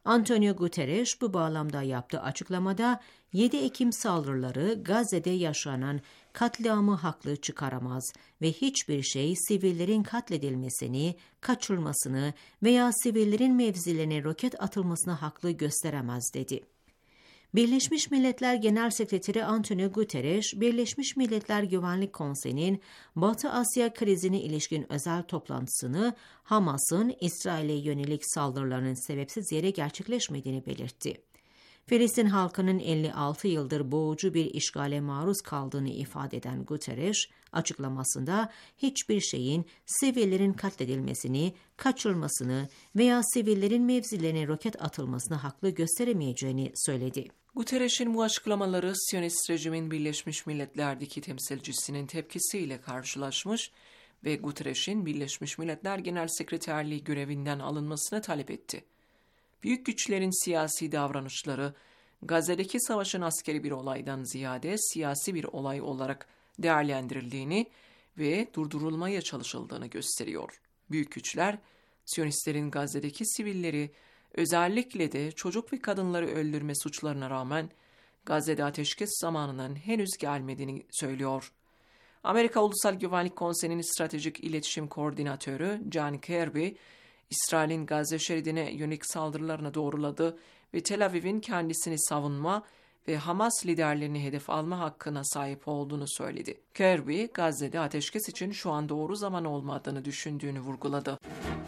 Antonio Guterres bu bağlamda yaptığı açıklamada 7 Ekim saldırıları Gazze'de yaşanan katliamı haklı çıkaramaz ve hiçbir şey sivillerin katledilmesini, kaçırılmasını veya sivillerin mevzilerine roket atılmasını haklı gösteremez dedi. Birleşmiş Milletler Genel Sekreteri Antonio Guterres, Birleşmiş Milletler Güvenlik Konseyi'nin Batı Asya krizine ilişkin özel toplantısını Hamas'ın İsrail'e yönelik saldırılarının sebepsiz yere gerçekleşmediğini belirtti. Filistin halkının 56 yıldır boğucu bir işgale maruz kaldığını ifade eden Guterres, açıklamasında hiçbir şeyin sivillerin katledilmesini, kaçırılmasını veya sivillerin mevzilerine roket atılmasını haklı gösteremeyeceğini söyledi. Guterres'in bu açıklamaları Siyonist rejimin Birleşmiş Milletler'deki temsilcisinin tepkisiyle karşılaşmış ve Guterres'in Birleşmiş Milletler Genel Sekreterliği görevinden alınmasını talep etti. Büyük güçlerin siyasi davranışları, Gazze'deki savaşın askeri bir olaydan ziyade siyasi bir olay olarak değerlendirildiğini ve durdurulmaya çalışıldığını gösteriyor. Büyük güçler, Siyonistlerin Gazze'deki sivilleri, özellikle de çocuk ve kadınları öldürme suçlarına rağmen Gazze'de ateşkes zamanının henüz gelmediğini söylüyor. Amerika Ulusal Güvenlik Konseyi'nin Stratejik İletişim Koordinatörü John Kirby, İsrail'in Gazze şeridine yönelik saldırılarını doğruladı ve Tel Aviv'in kendisini savunma ve Hamas liderlerini hedef alma hakkına sahip olduğunu söyledi. Kirby, Gazze'de ateşkes için şu an doğru zaman olmadığını düşündüğünü vurguladı.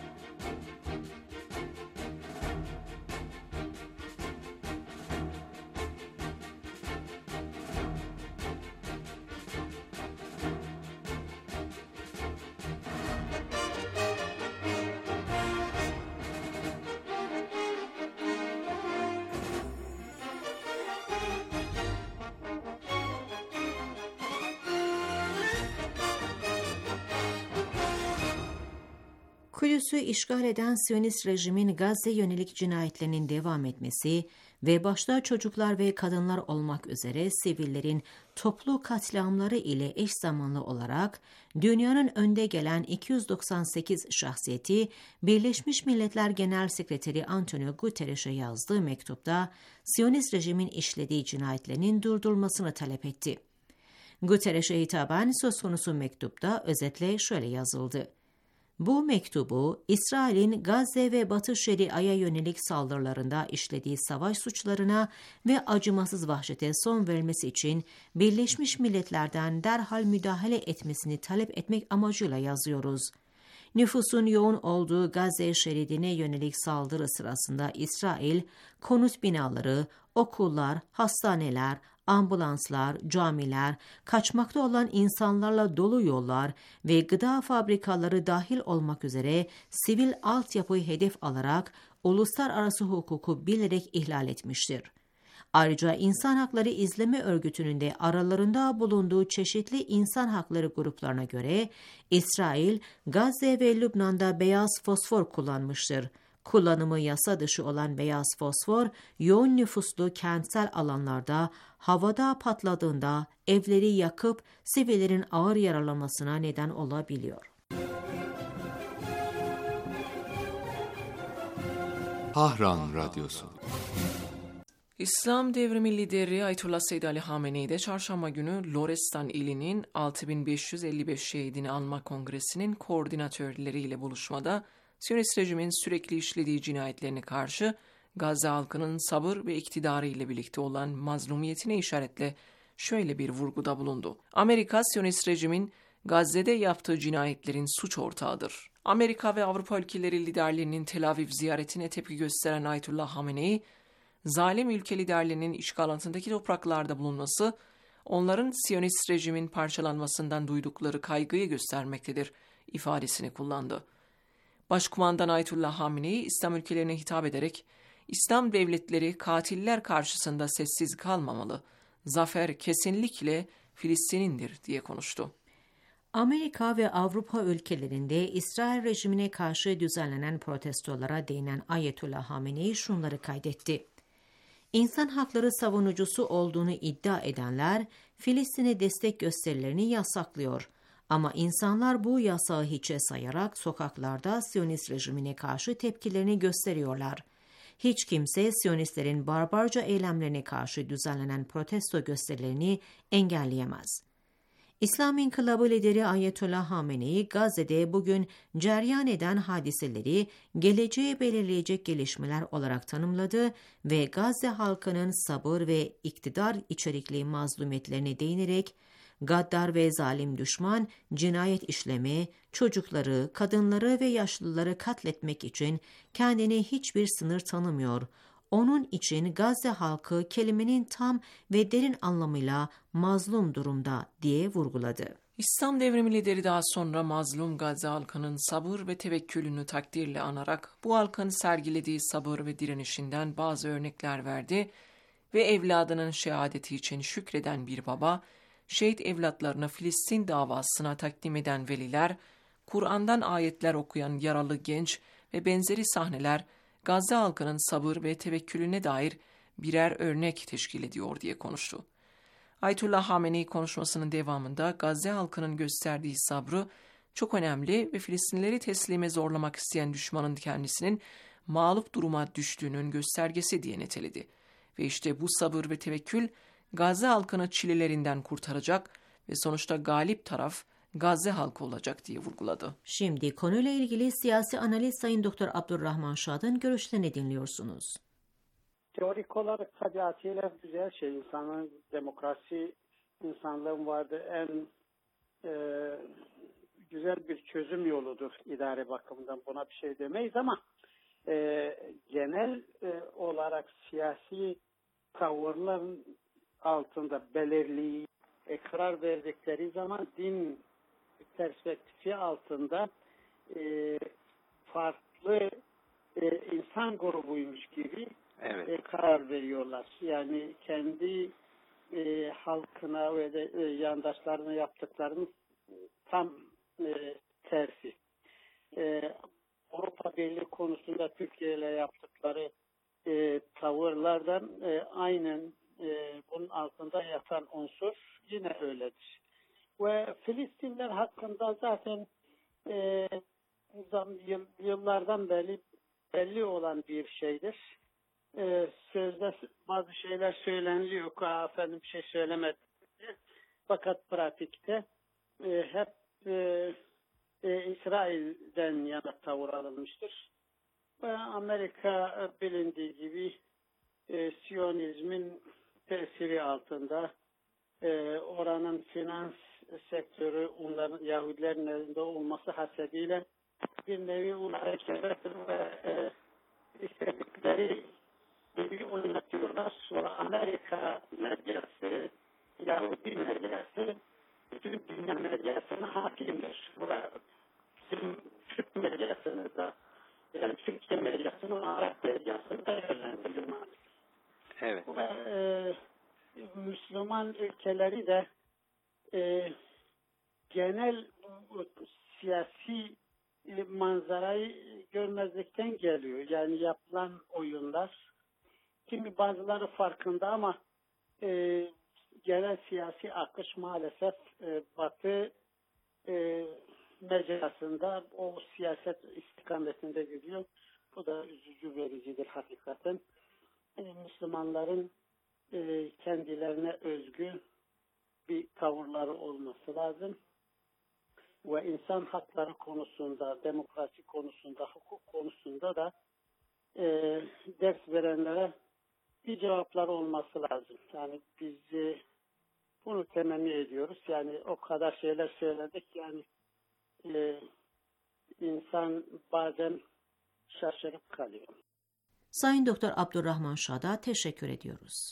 Kudüs'ü işgal eden Siyonist rejimin Gazze yönelik cinayetlerinin devam etmesi ve başta çocuklar ve kadınlar olmak üzere sivillerin toplu katliamları ile eş zamanlı olarak dünyanın önde gelen 298 şahsiyeti Birleşmiş Milletler Genel Sekreteri Antonio Guterres'e yazdığı mektupta Siyonist rejimin işlediği cinayetlerinin durdurulmasını talep etti. Guterres'e hitaben söz konusu mektupta özetle şöyle yazıldı. Bu mektubu, İsrail'in Gazze ve Batı Şeria'ya yönelik saldırılarında işlediği savaş suçlarına ve acımasız vahşete son verilmesi için Birleşmiş Milletler'den derhal müdahale etmesini talep etmek amacıyla yazıyoruz. Nüfusun yoğun olduğu Gazze şeridine yönelik saldırı sırasında İsrail, konut binaları, okullar, hastaneler, ambulanslar, camiler, kaçmakta olan insanlarla dolu yollar ve gıda fabrikaları dahil olmak üzere sivil altyapıyı hedef alarak uluslararası hukuku bilerek ihlal etmiştir. Ayrıca İnsan Hakları İzleme Örgütü'nün de aralarında bulunduğu çeşitli insan hakları gruplarına göre İsrail, Gazze ve Lübnan'da beyaz fosfor kullanmıştır. Kullanımı yasa dışı olan beyaz fosfor, yoğun nüfuslu kentsel alanlarda havada patladığında evleri yakıp sivillerin ağır yaralanmasına neden olabiliyor. Tahran Radyosu. İslam Devrimi lideri Ayetullah Seyyid Ali Hamenei de çarşamba günü Lorestan ilinin 6555 şehidini anma kongresinin koordinatörleriyle buluşmada Siyonist rejimin sürekli işlediği cinayetlerine karşı Gazze halkının sabır ve iktidarı ile birlikte olan mazlumiyetine işaretle şöyle bir vurguda bulundu. Amerika, Siyonist rejimin Gazze'de yaptığı cinayetlerin suç ortağıdır. Amerika ve Avrupa ülkeleri liderlerinin Tel Aviv ziyaretine tepki gösteren Ayetullah Hamenei, zalim ülke liderlerinin işgal altındaki topraklarda bulunması, onların Siyonist rejimin parçalanmasından duydukları kaygıyı göstermektedir ifadesini kullandı. Başkumandan Ayetullah Hamenei, İslam ülkelerine hitap ederek, İslam devletleri katiller karşısında sessiz kalmamalı, zafer kesinlikle Filistin'indir diye konuştu. Amerika ve Avrupa ülkelerinde İsrail rejimine karşı düzenlenen protestolara değinen Ayetullah Hamenei şunları kaydetti. İnsan hakları savunucusu olduğunu iddia edenler Filistin'e destek gösterilerini yasaklıyor. Ama insanlar bu yasağı hiçe sayarak sokaklarda Siyonist rejimine karşı tepkilerini gösteriyorlar. hiç kimse Siyonistlerin barbarca eylemlerine karşı düzenlenen protesto gösterilerini engelleyemez. İslam İnkılabı lideri Ayetullah Hamenei, Gazze'de bugün cereyan eden hadiseleri geleceği belirleyecek gelişmeler olarak tanımladı ve Gazze halkının sabır ve iktidar içerikli mazlumiyetlerine değinerek, gaddar ve zalim düşman cinayet işleme, çocukları, kadınları ve yaşlıları katletmek için kendine hiçbir sınır tanımıyor. Onun için Gazze halkı kelimenin tam ve derin anlamıyla mazlum durumda diye vurguladı. İslam Devrimi lideri daha sonra mazlum Gazze halkının sabır ve tevekkülünü takdirle anarak bu halkın sergilediği sabır ve direnişinden bazı örnekler verdi ve evladının şehadeti için şükreden bir baba, şehit evlatlarını Filistin davasına takdim eden veliler, Kur'an'dan ayetler okuyan yaralı genç ve benzeri sahneler Gazze halkının sabır ve tevekkülüne dair birer örnek teşkil ediyor diye konuştu. Ayetullah Hamenei konuşmasının devamında Gazze halkının gösterdiği sabrı çok önemli ve Filistinlileri teslime zorlamak isteyen düşmanın kendisinin mağlup duruma düştüğünün göstergesi diye niteledi. Ve işte bu sabır ve tevekkül Gazze halkını çilelerinden kurtaracak ve sonuçta galip taraf Gazze halkı olacak diye vurguladı. Şimdi konuyla ilgili siyasi analiz Sayın Doktor Abdurrahman Şad'ın görüşlerini dinliyorsunuz. Teorik olarak tabiatıyla güzel şey. İnsanın demokrasi, insanlığın vardı en güzel bir çözüm yoludur idare bakımından. Buna bir şey demeyiz ama genel olarak siyasi tavırların altında belirli karar verdikleri zaman din perspektifi altında farklı insan grubuymuş gibi karar veriyorlar. Yani kendi halkına ve de yandaşlarına yaptıklarının tam tersi. Avrupa Birliği konusunda Türkiye ile yaptıkları tavırlardan aynen bunun altında yatan unsur yine öyledir. Ve Filistinler hakkında zaten yıllardan beri belli olan bir şeydir. Sözde bazı şeyler söyleniliyor. Efendim bir şey söylemedi. Fakat pratikte hep İsrail'den yana tavır alınmıştır. Ve Amerika bilindiği gibi Siyonizmin tesiri altında oranın finans sektörü onların Yahudilerin elinde olması hasebiyle bir nevi onlara kebedir ve istedikleri gibi oynatıyorlar. Sonra Amerika medyası, Yahudi medyası bütün dünya medyasına hakimdir. Bizim Türk medyasını da yani Türkiye medyasının Arap medyasını da yönlendiriyor. Evet. Ve Müslüman ülkeleri de genel siyasi manzarayı görmezlikten geliyor. Yani yapılan oyunlar kimi bazıları farkında ama genel siyasi akış maalesef Batı mecrasında o siyaset istikametinde gidiyor. Bu da üzücü vericidir hakikaten. Müslümanların kendilerine özgü bir tavırları olması lazım. Ve insan hakları konusunda, demokrasi konusunda, hukuk konusunda da ders verenlere bir cevaplar olması lazım. Yani biz bunu temenni ediyoruz. Yani o kadar şeyler söyledik. Yani insan bazen şaşırıp kalıyor. Sayın Doktor Abdurrahman Şad'a teşekkür ediyoruz.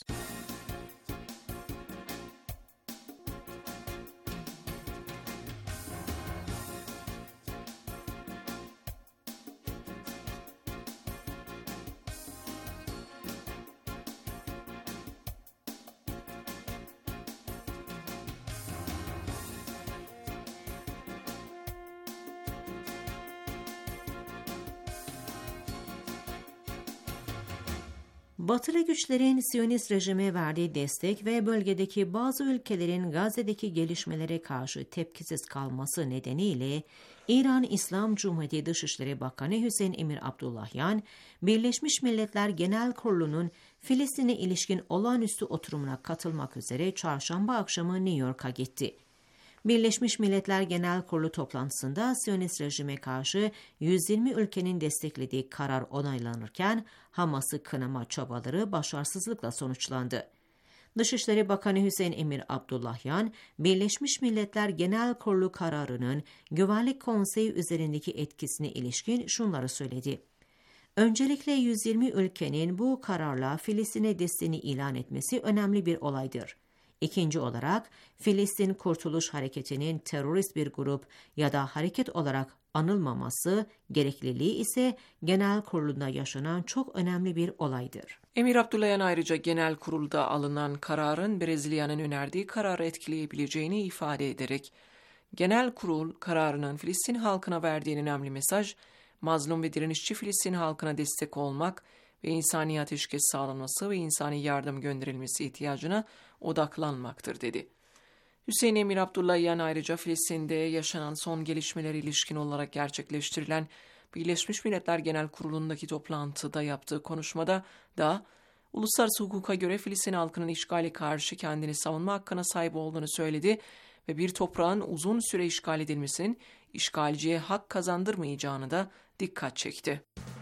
Batılı güçlerin Siyonist rejime verdiği destek ve bölgedeki bazı ülkelerin Gazze'deki gelişmelere karşı tepkisiz kalması nedeniyle İran İslam Cumhuriyeti Dışişleri Bakanı Hüseyin Emir Abdullahyan, Birleşmiş Milletler Genel Kurulu'nun Filistin'e ilişkin olağanüstü oturumuna katılmak üzere çarşamba akşamı New York'a gitti. Birleşmiş Milletler Genel Kurulu toplantısında Siyonist rejime karşı 120 ülkenin desteklediği karar onaylanırken Hamas'ı kınama çabaları başarısızlıkla sonuçlandı. Dışişleri Bakanı Hüseyin Emir Abdullahyan, Birleşmiş Milletler Genel Kurulu kararının Güvenlik Konseyi üzerindeki etkisine ilişkin şunları söyledi. Öncelikle 120 ülkenin bu kararla Filistin'e desteğini ilan etmesi önemli bir olaydır. İkinci olarak, Filistin Kurtuluş Hareketi'nin terörist bir grup ya da hareket olarak anılmaması gerekliliği ise genel kurulunda yaşanan çok önemli bir olaydır. Emir Abdullahyan ayrıca genel kurulda alınan kararın Brezilya'nın önerdiği kararı etkileyebileceğini ifade ederek, genel kurul kararının Filistin halkına verdiği önemli mesaj, mazlum ve direnişçi Filistin halkına destek olmak ve insani ateşkes sağlanması ve insani yardım gönderilmesi ihtiyacına odaklanmaktır dedi. Hüseyin Emir Abdullahyan ayrıca Filistin'de yaşanan son gelişmeleri ilişkin olarak gerçekleştirilen Birleşmiş Milletler Genel Kurulu'ndaki toplantıda yaptığı konuşmada da uluslararası hukuka göre Filistin halkının işgale karşı kendini savunma hakkına sahip olduğunu söyledi ve bir toprağın uzun süre işgal edilmesinin işgalciye hak kazandırmayacağını da dikkat çekti.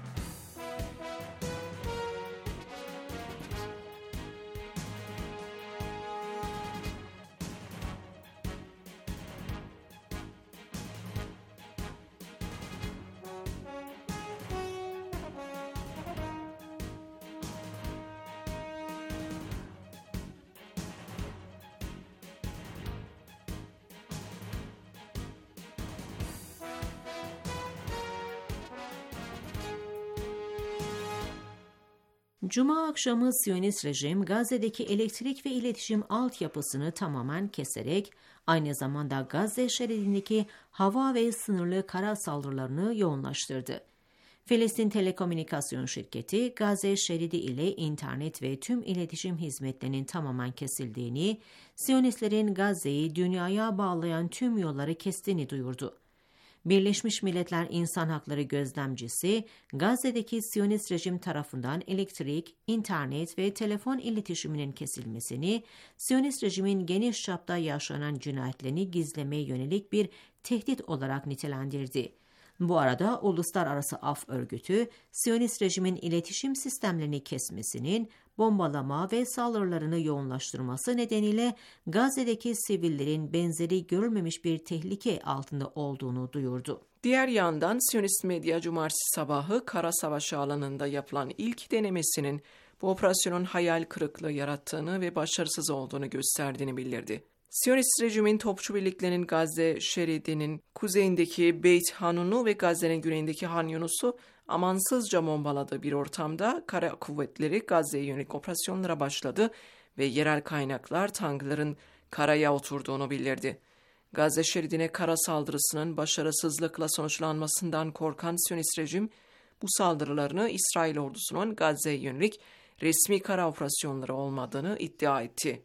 Cuma akşamı Siyonist rejim Gazze'deki elektrik ve iletişim altyapısını tamamen keserek aynı zamanda Gazze şeridindeki hava ve sınırlı kara saldırılarını yoğunlaştırdı. Filistin Telekomünikasyon Şirketi Gazze şeridi ile internet ve tüm iletişim hizmetlerinin tamamen kesildiğini, Siyonistlerin Gazze'yi dünyaya bağlayan tüm yolları kestiğini duyurdu. Birleşmiş Milletler İnsan Hakları Gözlemcisi, Gazze'deki Siyonist rejim tarafından elektrik, internet ve telefon iletişiminin kesilmesini, Siyonist rejimin geniş çapta yaşanan cinayetlerini gizlemeye yönelik bir tehdit olarak nitelendirdi. Bu arada Uluslararası Af Örgütü, Siyonist rejimin iletişim sistemlerini kesmesinin, bombalama ve saldırılarını yoğunlaştırması nedeniyle Gazze'deki sivillerin benzeri görülmemiş bir tehlike altında olduğunu duyurdu. Diğer yandan Siyonist medya cumartesi sabahı Kara Savaşı alanında yapılan ilk denemesinin bu operasyonun hayal kırıklığı yarattığını ve başarısız olduğunu gösterdiğini bildirdi. Siyonist rejimin topçu birliklerinin Gazze şeridinin kuzeyindeki Beit Hanun'u ve Gazze'nin güneyindeki Han Yunus'u amansızca bombaladığı bir ortamda kara kuvvetleri Gazze'ye yönelik operasyonlara başladı ve yerel kaynaklar tankların karaya oturduğunu bildirdi. Gazze şeridine kara saldırısının başarısızlıkla sonuçlanmasından korkan Siyonist rejim bu saldırılarını İsrail ordusunun Gazze'ye yönelik resmi kara operasyonları olmadığını iddia etti.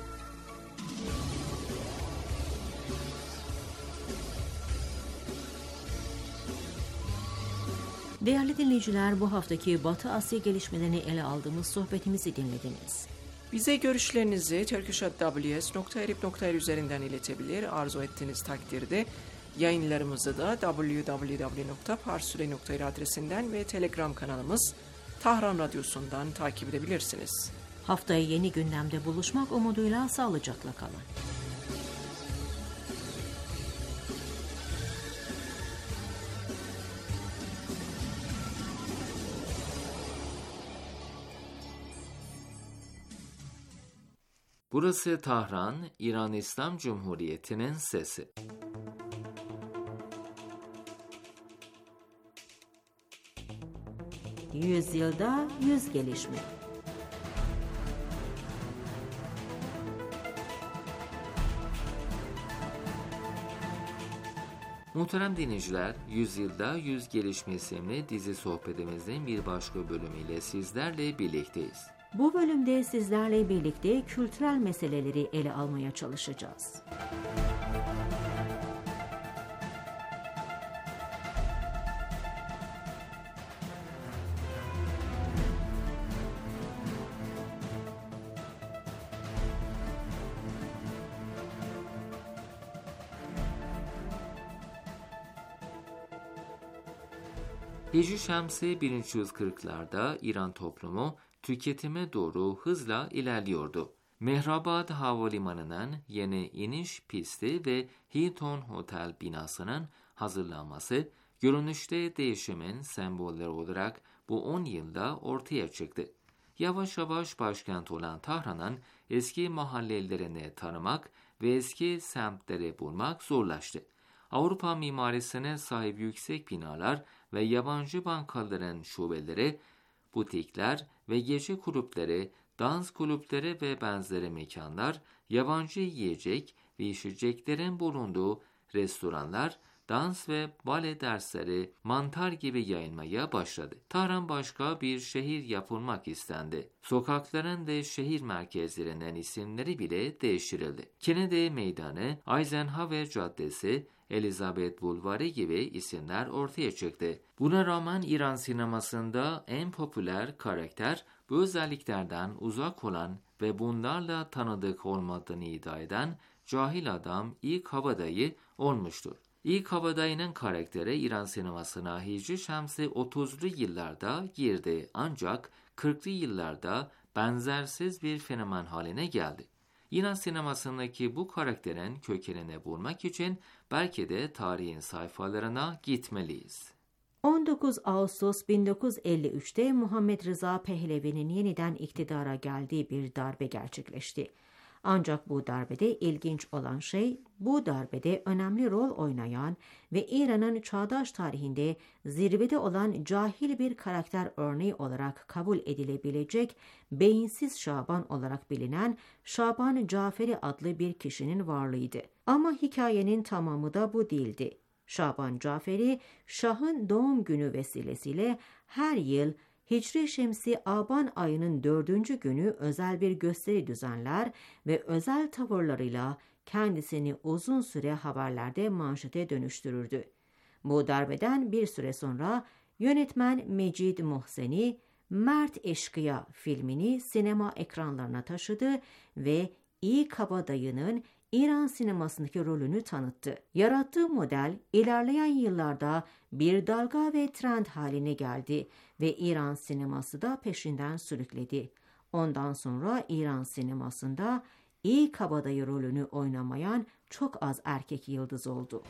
Değerli dinleyiciler, bu haftaki Batı Asya gelişmelerini ele aldığımız sohbetimizi dinlediniz. Bize görüşlerinizi turkish@ws.erip.r üzerinden iletebilir. Arzu ettiğiniz takdirde yayınlarımızı da www.parsure.er adresinden ve Telegram kanalımız Tahran Radyosu'ndan takip edebilirsiniz. Haftaya yeni gündemde buluşmak umuduyla sağlıcakla kalın. Burası Tahran, İran İslam Cumhuriyeti'nin sesi. Yüzyılda 100 gelişme. Muhterem dinleyiciler, Yüzyılda 100 gelişme isimli dizi sohbetimizin bir başka bölümüyle sizlerle birlikteyiz. Bu bölümde sizlerle birlikte kültürel meseleleri ele almaya çalışacağız. Hicri Şemsi 1340'larda İran toplumu tüketime doğru hızla ilerliyordu. Mehrabad Havalimanı'nın yeni iniş pisti ve Hilton Hotel binasının hazırlanması, görünüşte değişimin sembolleri olarak bu 10 yılda ortaya çıktı. Yavaş yavaş başkent olan Tahran'ın eski mahallelerini tanımak ve eski semtleri bulmak zorlaştı. Avrupa mimarisine sahip yüksek binalar ve yabancı bankaların şubeleri, butikler ve gece kulüpleri, dans kulüpleri ve benzeri mekanlar, yabancı yiyecek ve içeceklerin bulunduğu restoranlar, dans ve bale dersleri mantar gibi yayılmaya başladı. Tahran başka bir şehir yapılmak istendi. Sokakların ve şehir merkezlerinin isimleri bile değiştirildi. Kennedy Meydanı, Eisenhower Caddesi, Elizabeth Bulvarı gibi isimler ortaya çıktı. Buna rağmen İran sinemasında en popüler karakter bu özelliklerden uzak olan ve bunlarla tanıdık olmadığını iddia eden cahil adam İyi Kabadayı olmuştur. İyi Kabadayı'nın karakteri İran sinemasına Hicri Şemsi 30'lu yıllarda girdi ancak 40'lı yıllarda benzersiz bir fenomen haline geldi. İran sinemasındaki bu karakterin kökenini bulmak için belki de tarihin sayfalarına gitmeliyiz. 19 Ağustos 1953'te Muhammed Rıza Pehlevi'nin yeniden iktidara geldiği bir darbe gerçekleşti. Ancak bu darbede ilginç olan şey, bu darbede önemli rol oynayan ve İran'ın çağdaş tarihinde zirvede olan cahil bir karakter örneği olarak kabul edilebilecek beyinsiz Şaban olarak bilinen Şaban Caferi adlı bir kişinin varlığıydı. Ama hikayenin tamamı da bu değildi. Şaban Caferi, Şah'ın doğum günü vesilesiyle her yıl Hicri Şemsi Aban ayının 4. günü özel bir gösteri düzenler ve özel tavırlarıyla kendisini uzun süre haberlerde manşete dönüştürürdü. Bu darbeden bir süre sonra yönetmen Mecid Mohseni, Mert Eşkıya filmini sinema ekranlarına taşıdı ve İyi Kabadayı'nın İran sinemasındaki rolünü tanıttı. Yarattığı model ilerleyen yıllarda bir dalga ve trend haline geldi ve İran sineması da peşinden sürükledi. Ondan sonra İran sinemasında İyi Kabadayı rolünü oynamayan çok az erkek yıldız oldu.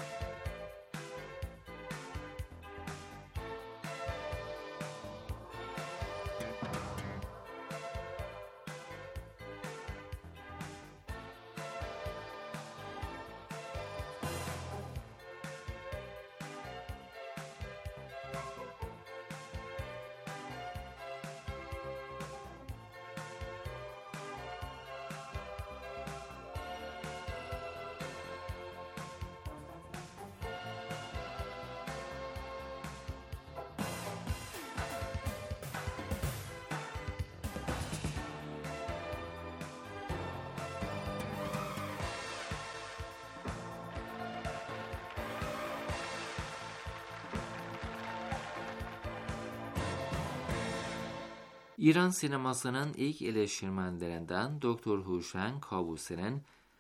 İran sinemasının ilk eleştirmenlerinden Dr. Huşen Kavusi'nin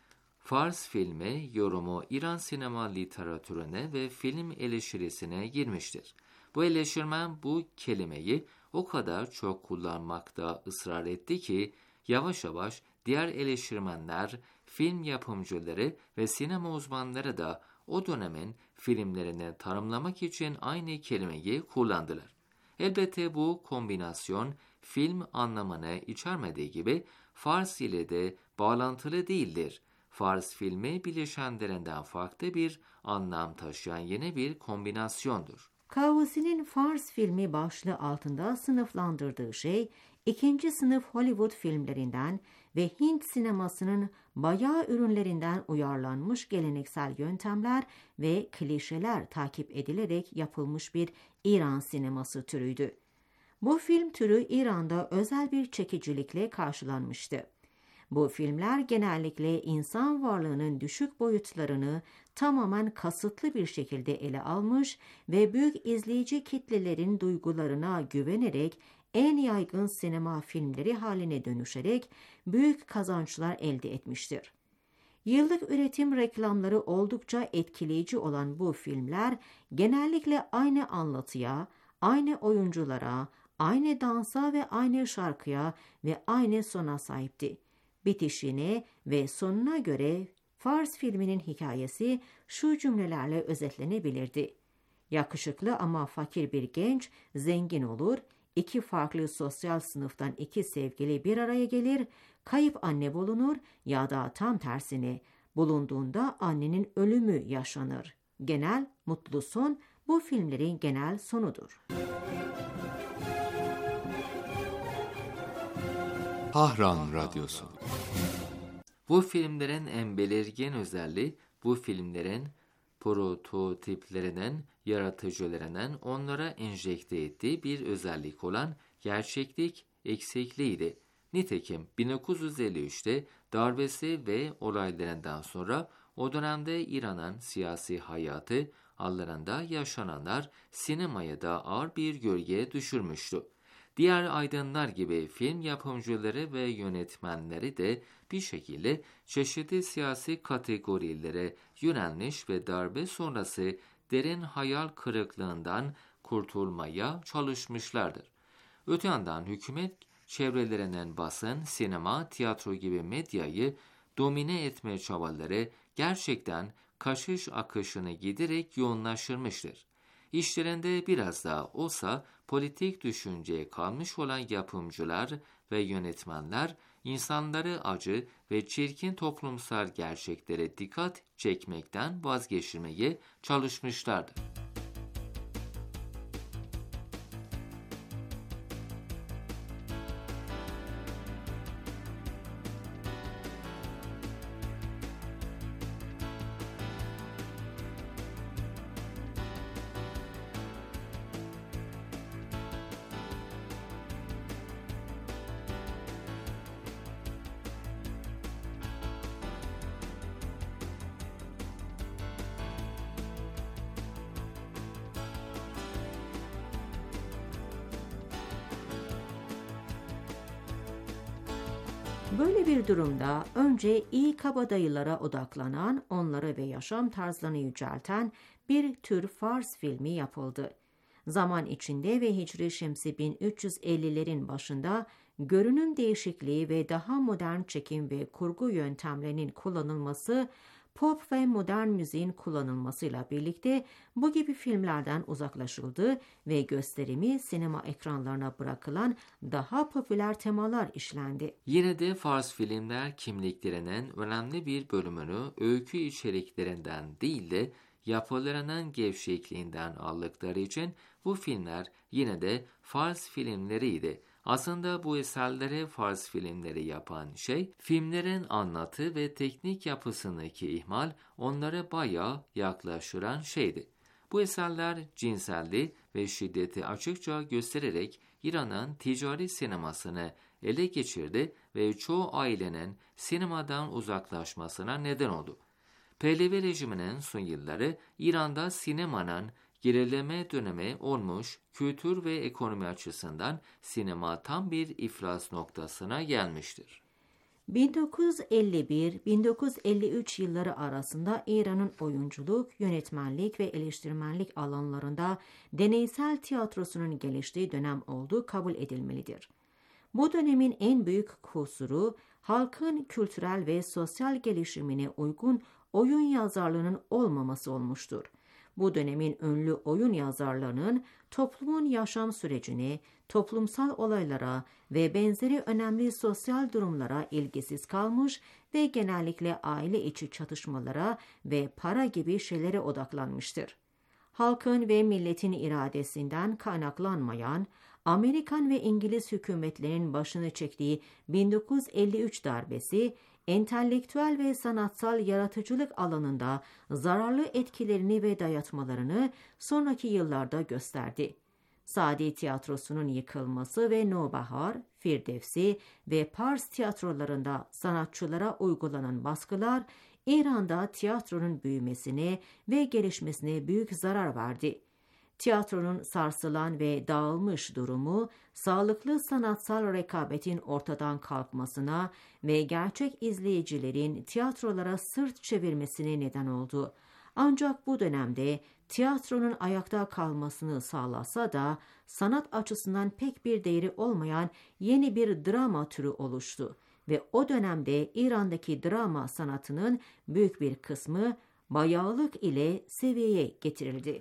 Fars filmi yorumu İran sinema literatürüne ve film eleştirisine girmiştir. Bu eleştirmen bu kelimeyi o kadar çok kullanmakta ısrar etti ki yavaş yavaş diğer eleştirmenler, film yapımcıları ve sinema uzmanları da o dönemin filmlerini tanımlamak için aynı kelimeyi kullandılar. Elbette bu kombinasyon film anlamını içermediği gibi Fars ile de bağlantılı değildir. Fars filmi bileşenlerinden farklı bir anlam taşıyan yeni bir kombinasyondur. Kavusi'nin Fars filmi başlığı altında sınıflandırdığı şey, ikinci sınıf Hollywood filmlerinden ve Hint sinemasının bayağı ürünlerinden uyarlanmış geleneksel yöntemler ve klişeler takip edilerek yapılmış bir İran sineması türüydü. Bu film türü İran'da özel bir çekicilikle karşılanmıştı. Bu filmler genellikle insan varlığının düşük boyutlarını tamamen kasıtlı bir şekilde ele almış ve büyük izleyici kitlelerin duygularına güvenerek en yaygın sinema filmleri haline dönüşerek büyük kazançlar elde etmiştir. Yıllık üretim reklamları oldukça etkileyici olan bu filmler genellikle aynı anlatıya, aynı oyunculara, aynı dansa ve aynı şarkıya ve aynı sona sahipti. Bitişine ve sonuna göre Fars filminin hikayesi şu cümlelerle özetlenebilirdi. Yakışıklı ama fakir bir genç zengin olur, iki farklı sosyal sınıftan iki sevgili bir araya gelir, kayıp anne bulunur ya da tam tersine bulunduğunda annenin ölümü yaşanır. Genel mutlu son bu filmlerin genel sonudur. Tahran Radyosu. Bu filmlerin en belirgin özelliği bu filmlerin prototiplerinin yaratıcılarının onlara enjekte ettiği bir özellik olan gerçeklik eksikliğiydi. Nitekim 1953'te darbesi ve olaylarından sonra o dönemde İran'ın siyasi hayatı alanında yaşananlar sinemaya da ağır bir gölge düşürmüştü. Diğer aydınlar gibi film yapımcıları ve yönetmenleri de bir şekilde çeşitli siyasi kategorilere yönelmiş ve darbe sonrası derin hayal kırıklığından kurtulmaya çalışmışlardır. Öte yandan hükümet çevrelerinin basın, sinema, tiyatro gibi medyayı domine etme çabaları gerçekten kaçış akışını giderek yoğunlaştırmıştır. İşlerinde biraz daha olsa politik düşünceye kalmış olan yapımcılar ve yönetmenler insanları acı ve çirkin toplumsal gerçeklere dikkat çekmekten vazgeçirmeye çalışmışlardır. Böyle bir durumda önce iyi kabadayılara odaklanan, onları ve yaşam tarzlarını yücelten bir tür Fars filmi yapıldı. Zaman içinde ve Hicri Şemsi 1350'lerin başında görünüm değişikliği ve daha modern çekim ve kurgu yöntemlerinin kullanılması, pop ve modern müziğin kullanılmasıyla birlikte bu gibi filmlerden uzaklaşıldı ve gösterimi sinema ekranlarına bırakılan daha popüler temalar işlendi. Yine de Fars filmler kimliklerinin önemli bir bölümünü öykü içeriklerinden değil de yapılarının gevşekliğinden aldıkları için bu filmler yine de Fars filmleriydi. Aslında bu eserleri Fars filmleri yapan şey, filmlerin anlatı ve teknik yapısındaki ihmal onlara bayağı yaklaştıran şeydi. Bu eserler cinselliği ve şiddeti açıkça göstererek İran'ın ticari sinemasını ele geçirdi ve çoğu ailenin sinemadan uzaklaşmasına neden oldu. Pehlevi rejiminin son yılları İran'da sinemanın gerileme dönemi olmuş, kültür ve ekonomi açısından sinema tam bir iflas noktasına gelmiştir. 1951-1953 yılları arasında İran'ın oyunculuk, yönetmenlik ve eleştirmenlik alanlarında deneysel tiyatrosunun geliştiği dönem olduğu kabul edilmelidir. Bu dönemin en büyük kusuru halkın kültürel ve sosyal gelişimine uygun oyun yazarlığının olmaması olmuştur. Bu dönemin ünlü oyun yazarlarının toplumun yaşam sürecine, toplumsal olaylara ve benzeri önemli sosyal durumlara ilgisiz kalmış ve genellikle aile içi çatışmalara ve para gibi şeylere odaklanmıştır. Halkın ve milletin iradesinden kaynaklanmayan, Amerikan ve İngiliz hükümetlerinin başını çektiği 1953 darbesi, entelektüel ve sanatsal yaratıcılık alanında zararlı etkilerini ve dayatmalarını sonraki yıllarda gösterdi. Sadi tiyatrosunun yıkılması ve Nobahar, Firdevsi ve Pars tiyatrolarında sanatçılara uygulanan baskılar, İran'da tiyatronun büyümesine ve gelişmesine büyük zarar verdi. tiyatronun sarsılan ve dağılmış durumu, sağlıklı sanatsal rekabetin ortadan kalkmasına ve gerçek izleyicilerin tiyatrolara sırt çevirmesine neden oldu. Ancak bu dönemde tiyatronun ayakta kalmasını sağlasa da sanat açısından pek bir değeri olmayan yeni bir drama türü oluştu ve o dönemde İran'daki drama sanatının büyük bir kısmı bayağılık ile seviyeye getirildi.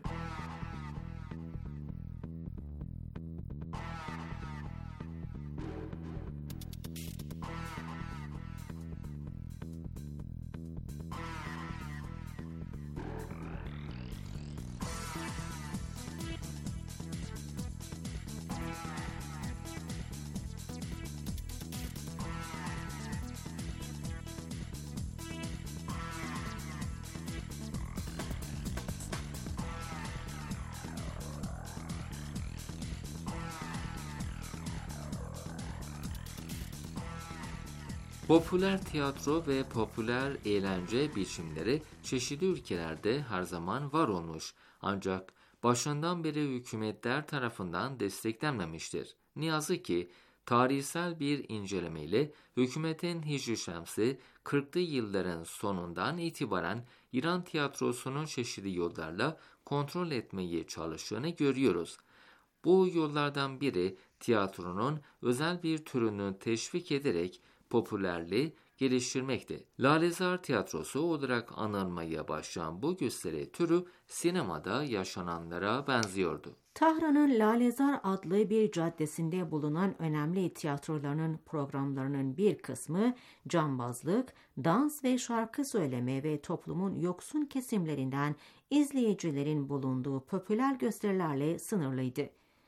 Popüler tiyatro ve popüler eğlence biçimleri çeşitli ülkelerde her zaman var olmuş, ancak başından beri hükümetler tarafından desteklenmemiştir. Ne yazık ki tarihsel bir incelemeyle hükümetin Hicr-i Şemsi 40'lı yılların sonundan itibaren İran tiyatrosunu çeşitli yollarla kontrol etmeye çalıştığını görüyoruz. Bu yollardan biri tiyatronun özel bir türünü teşvik ederek popülerliği geliştirmekti. Lalezar tiyatrosu olarak anılmaya başlayan bu gösteri türü sinemada yaşananlara benziyordu. Tahran'ın Lalezar adlı bir caddesinde bulunan önemli tiyatrolarının programlarının bir kısmı cambazlık, dans ve şarkı söyleme ve toplumun yoksun kesimlerinden izleyicilerin bulunduğu popüler gösterilerle sınırlıydı.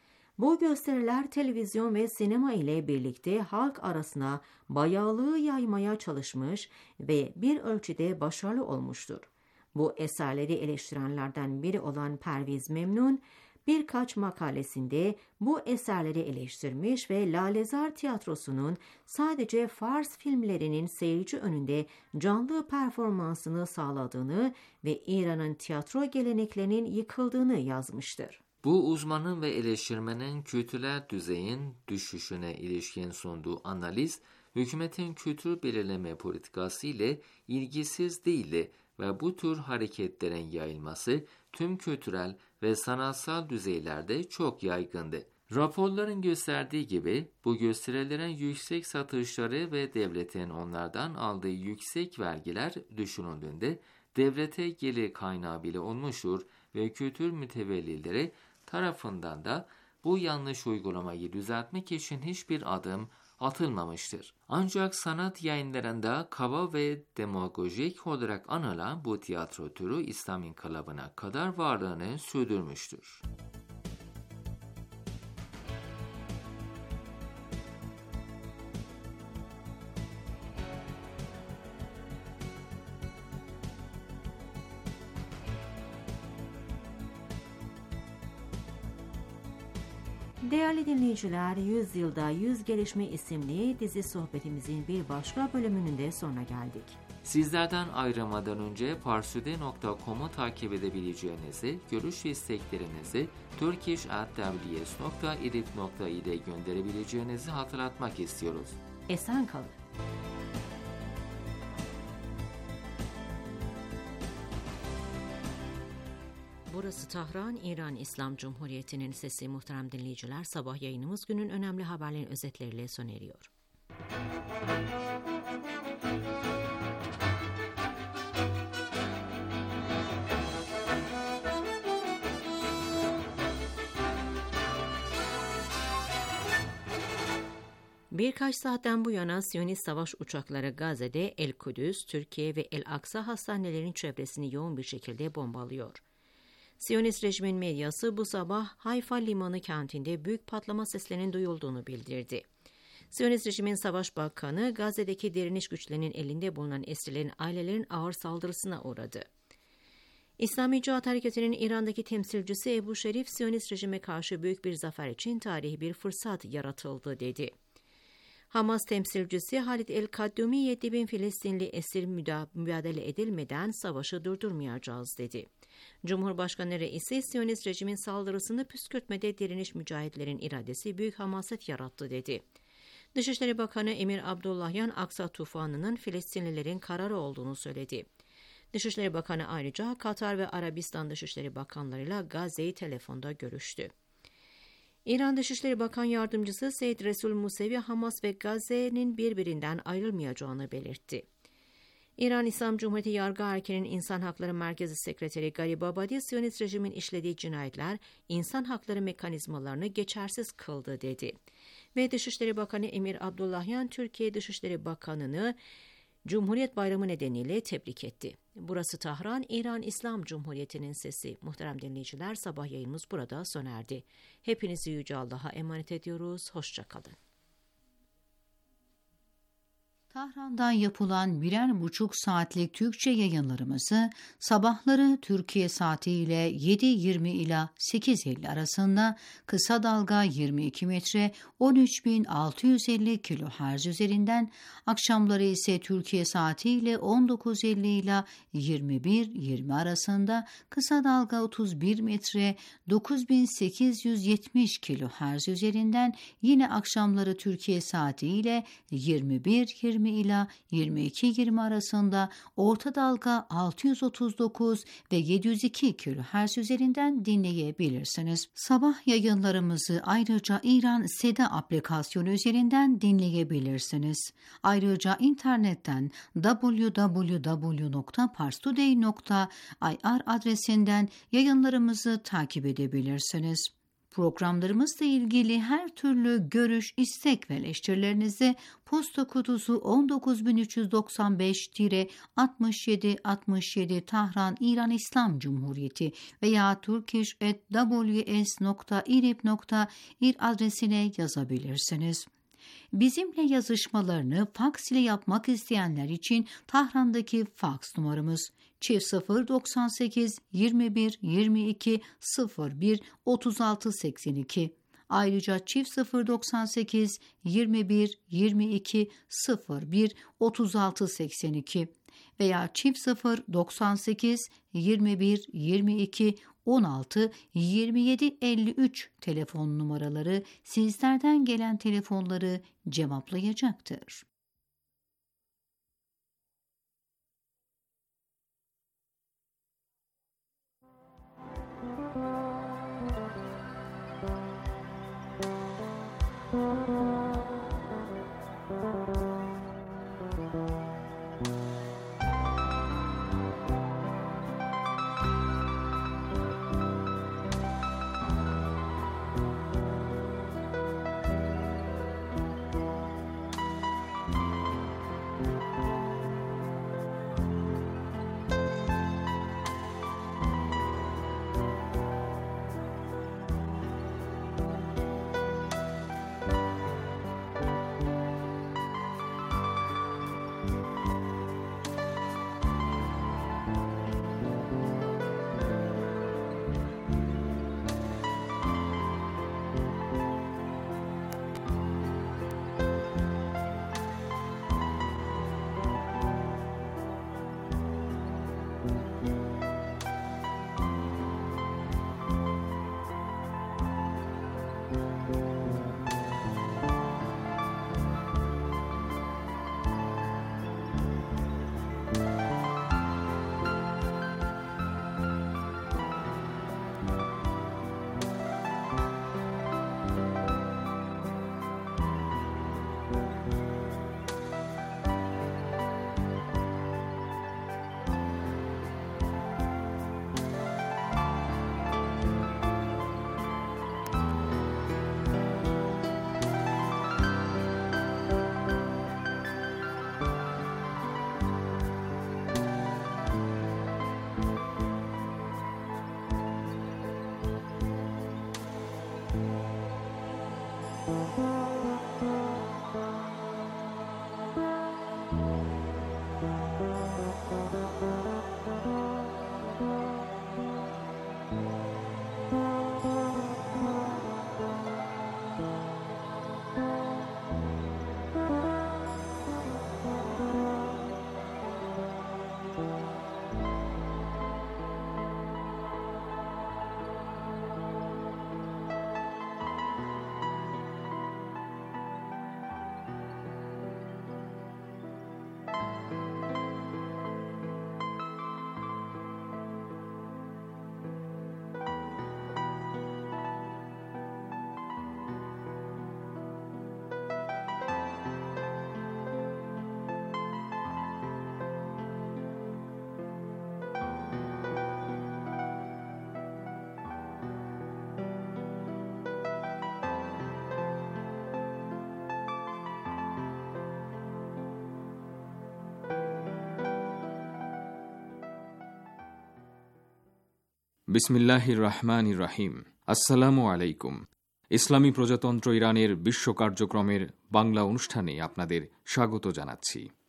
Bu gösteriler televizyon ve sinema ile birlikte halk arasına bayağılığı yaymaya çalışmış ve bir ölçüde başarılı olmuştur. Bu eserleri eleştirenlerden biri olan Perviz Memnun, birkaç makalesinde bu eserleri eleştirmiş ve Lalezar tiyatrosunun sadece Fars filmlerinin seyirci önünde canlı performansını sağladığını ve İran'ın tiyatro geleneklerinin yıkıldığını yazmıştır. Bu uzmanın ve eleştirmenin kültürel düzeyin düşüşüne ilişkin sunduğu analiz, hükümetin kültür belirleme politikası ile ilgisiz değildi ve bu tür hareketlerin yayılması tüm kültürel ve sanatsal düzeylerde çok yaygındı. Raporların gösterdiği gibi bu gösterilerin yüksek satışları ve devletin onlardan aldığı yüksek vergiler düşünüldüğünde devlete gelir kaynağı bile olmuştur ve kültür mütevellileri tarafından da bu yanlış uygulamayı düzeltmek için hiçbir adım atılmamıştır. Ancak sanat yayınlarında kaba ve demagojik olarak anılan bu tiyatro türü İslam İnkılabı'na kadar varlığını sürdürmüştür. Değerli dinleyiciler, 100 Yılda 100 Gelişme isimli dizi sohbetimizin bir başka bölümünün de sonuna geldik. Sizlerden ayrılmadan önce parsude.com'u takip edebileceğinizi, görüş ve isteklerinizi turkish@ws.edip.id'e gönderebileceğinizi hatırlatmak istiyoruz. Esen kalın. Burası Tahran, İran İslam Cumhuriyeti'nin sesi. Muhterem dinleyiciler, sabah yayınımız günün önemli haberlerin özetleriyle sona eriyor. Birkaç saatten bu yana Siyonist savaş uçakları Gazze'de El-Kudüs, Türkiye ve El-Aksa hastanelerinin çevresini yoğun bir şekilde bombalıyor. Siyonist rejimin medyası bu sabah Hayfa Limanı kentinde büyük patlama seslerinin duyulduğunu bildirdi. Siyonist rejimin savaş bakanı Gazze'deki direniş güçlerinin elinde bulunan esirlerin ailelerin ağır saldırısına uğradı. İslami Cihat Hareketi'nin İran'daki temsilcisi Ebu Şerif, Siyonist rejime karşı büyük bir zafer için tarihi bir fırsat yaratıldı dedi. Hamas temsilcisi Halid el-Kaddumi 7.000 Filistinli esir müdahale edilmeden savaşı durdurmayacağız dedi. Cumhurbaşkanı Reisi, Siyonist rejimin saldırısını püskürtmede direniş mücahitlerin iradesi büyük hamaset yarattı dedi. Dışişleri Bakanı Emir Abdullahyan, Aksa tufanının Filistinlilerin kararı olduğunu söyledi. Dışişleri Bakanı ayrıca Katar ve Arabistan Dışişleri Bakanlarıyla Gazze'yi telefonda görüştü. İran Dışişleri Bakan Yardımcısı Seyyid Resul Musevi, Hamas ve Gazze'nin birbirinden ayrılmayacağını belirtti. İran İslam Cumhuriyeti Yargı Erken'in İnsan Hakları Merkezi Sekreteri Garibabadi, Siyonist rejimin işlediği cinayetler insan hakları mekanizmalarını geçersiz kıldı dedi. Ve Dışişleri Bakanı Emir Abdullahyan, Türkiye Dışişleri Bakanı'nı Cumhuriyet Bayramı nedeniyle tebrik etti. Burası Tahran, İran İslam Cumhuriyeti'nin sesi. Muhterem dinleyiciler, sabah yayınımız burada sona erdi. Hepinizi Yüce Allah'a emanet ediyoruz. Hoşça kalın. Tahran'dan yapılan 1,5 saatlik Türkçe yayınlarımızı sabahları Türkiye saatiyle 7.20 ila 8.50 arasında kısa dalga 22 metre 13.650 kHz üzerinden, akşamları ise Türkiye saatiyle 19.50 ila 21.20 arasında kısa dalga 31 metre 9.870 kHz üzerinden, yine akşamları Türkiye saatiyle 21.20 ila 22.20 arasında orta dalga 639 ve 702 kHz üzerinden dinleyebilirsiniz. Sabah yayınlarımızı ayrıca İran Seda aplikasyonu üzerinden dinleyebilirsiniz. Ayrıca internetten www.parstoday.ir adresinden yayınlarımızı takip edebilirsiniz. Programlarımızla ilgili her türlü görüş, istek ve eleştirilerinizi posta kutusu 19395-6767 Tahran, İran İslam Cumhuriyeti veya turkish@ws.irib.ir adresine yazabilirsiniz. Bizimle yazışmalarını faks ile yapmak isteyenler için Tahran'daki faks numaramız +098 21 22 01 36 82. Ayrıca +098 21 22 01 36 82 veya +098 21 22 16 27 53 telefon numaraları sizlerden gelen telefonları cevaplayacaktır. বিসমিল্লাহির রহমানির রহিম। আসসালামু আলাইকুম। ইসলামী প্রজাতন্ত্র ইরানের বিশ্ব কার্যক্রমের বাংলা অনুষ্ঠানে আপনাদের স্বাগত জানাচ্ছি।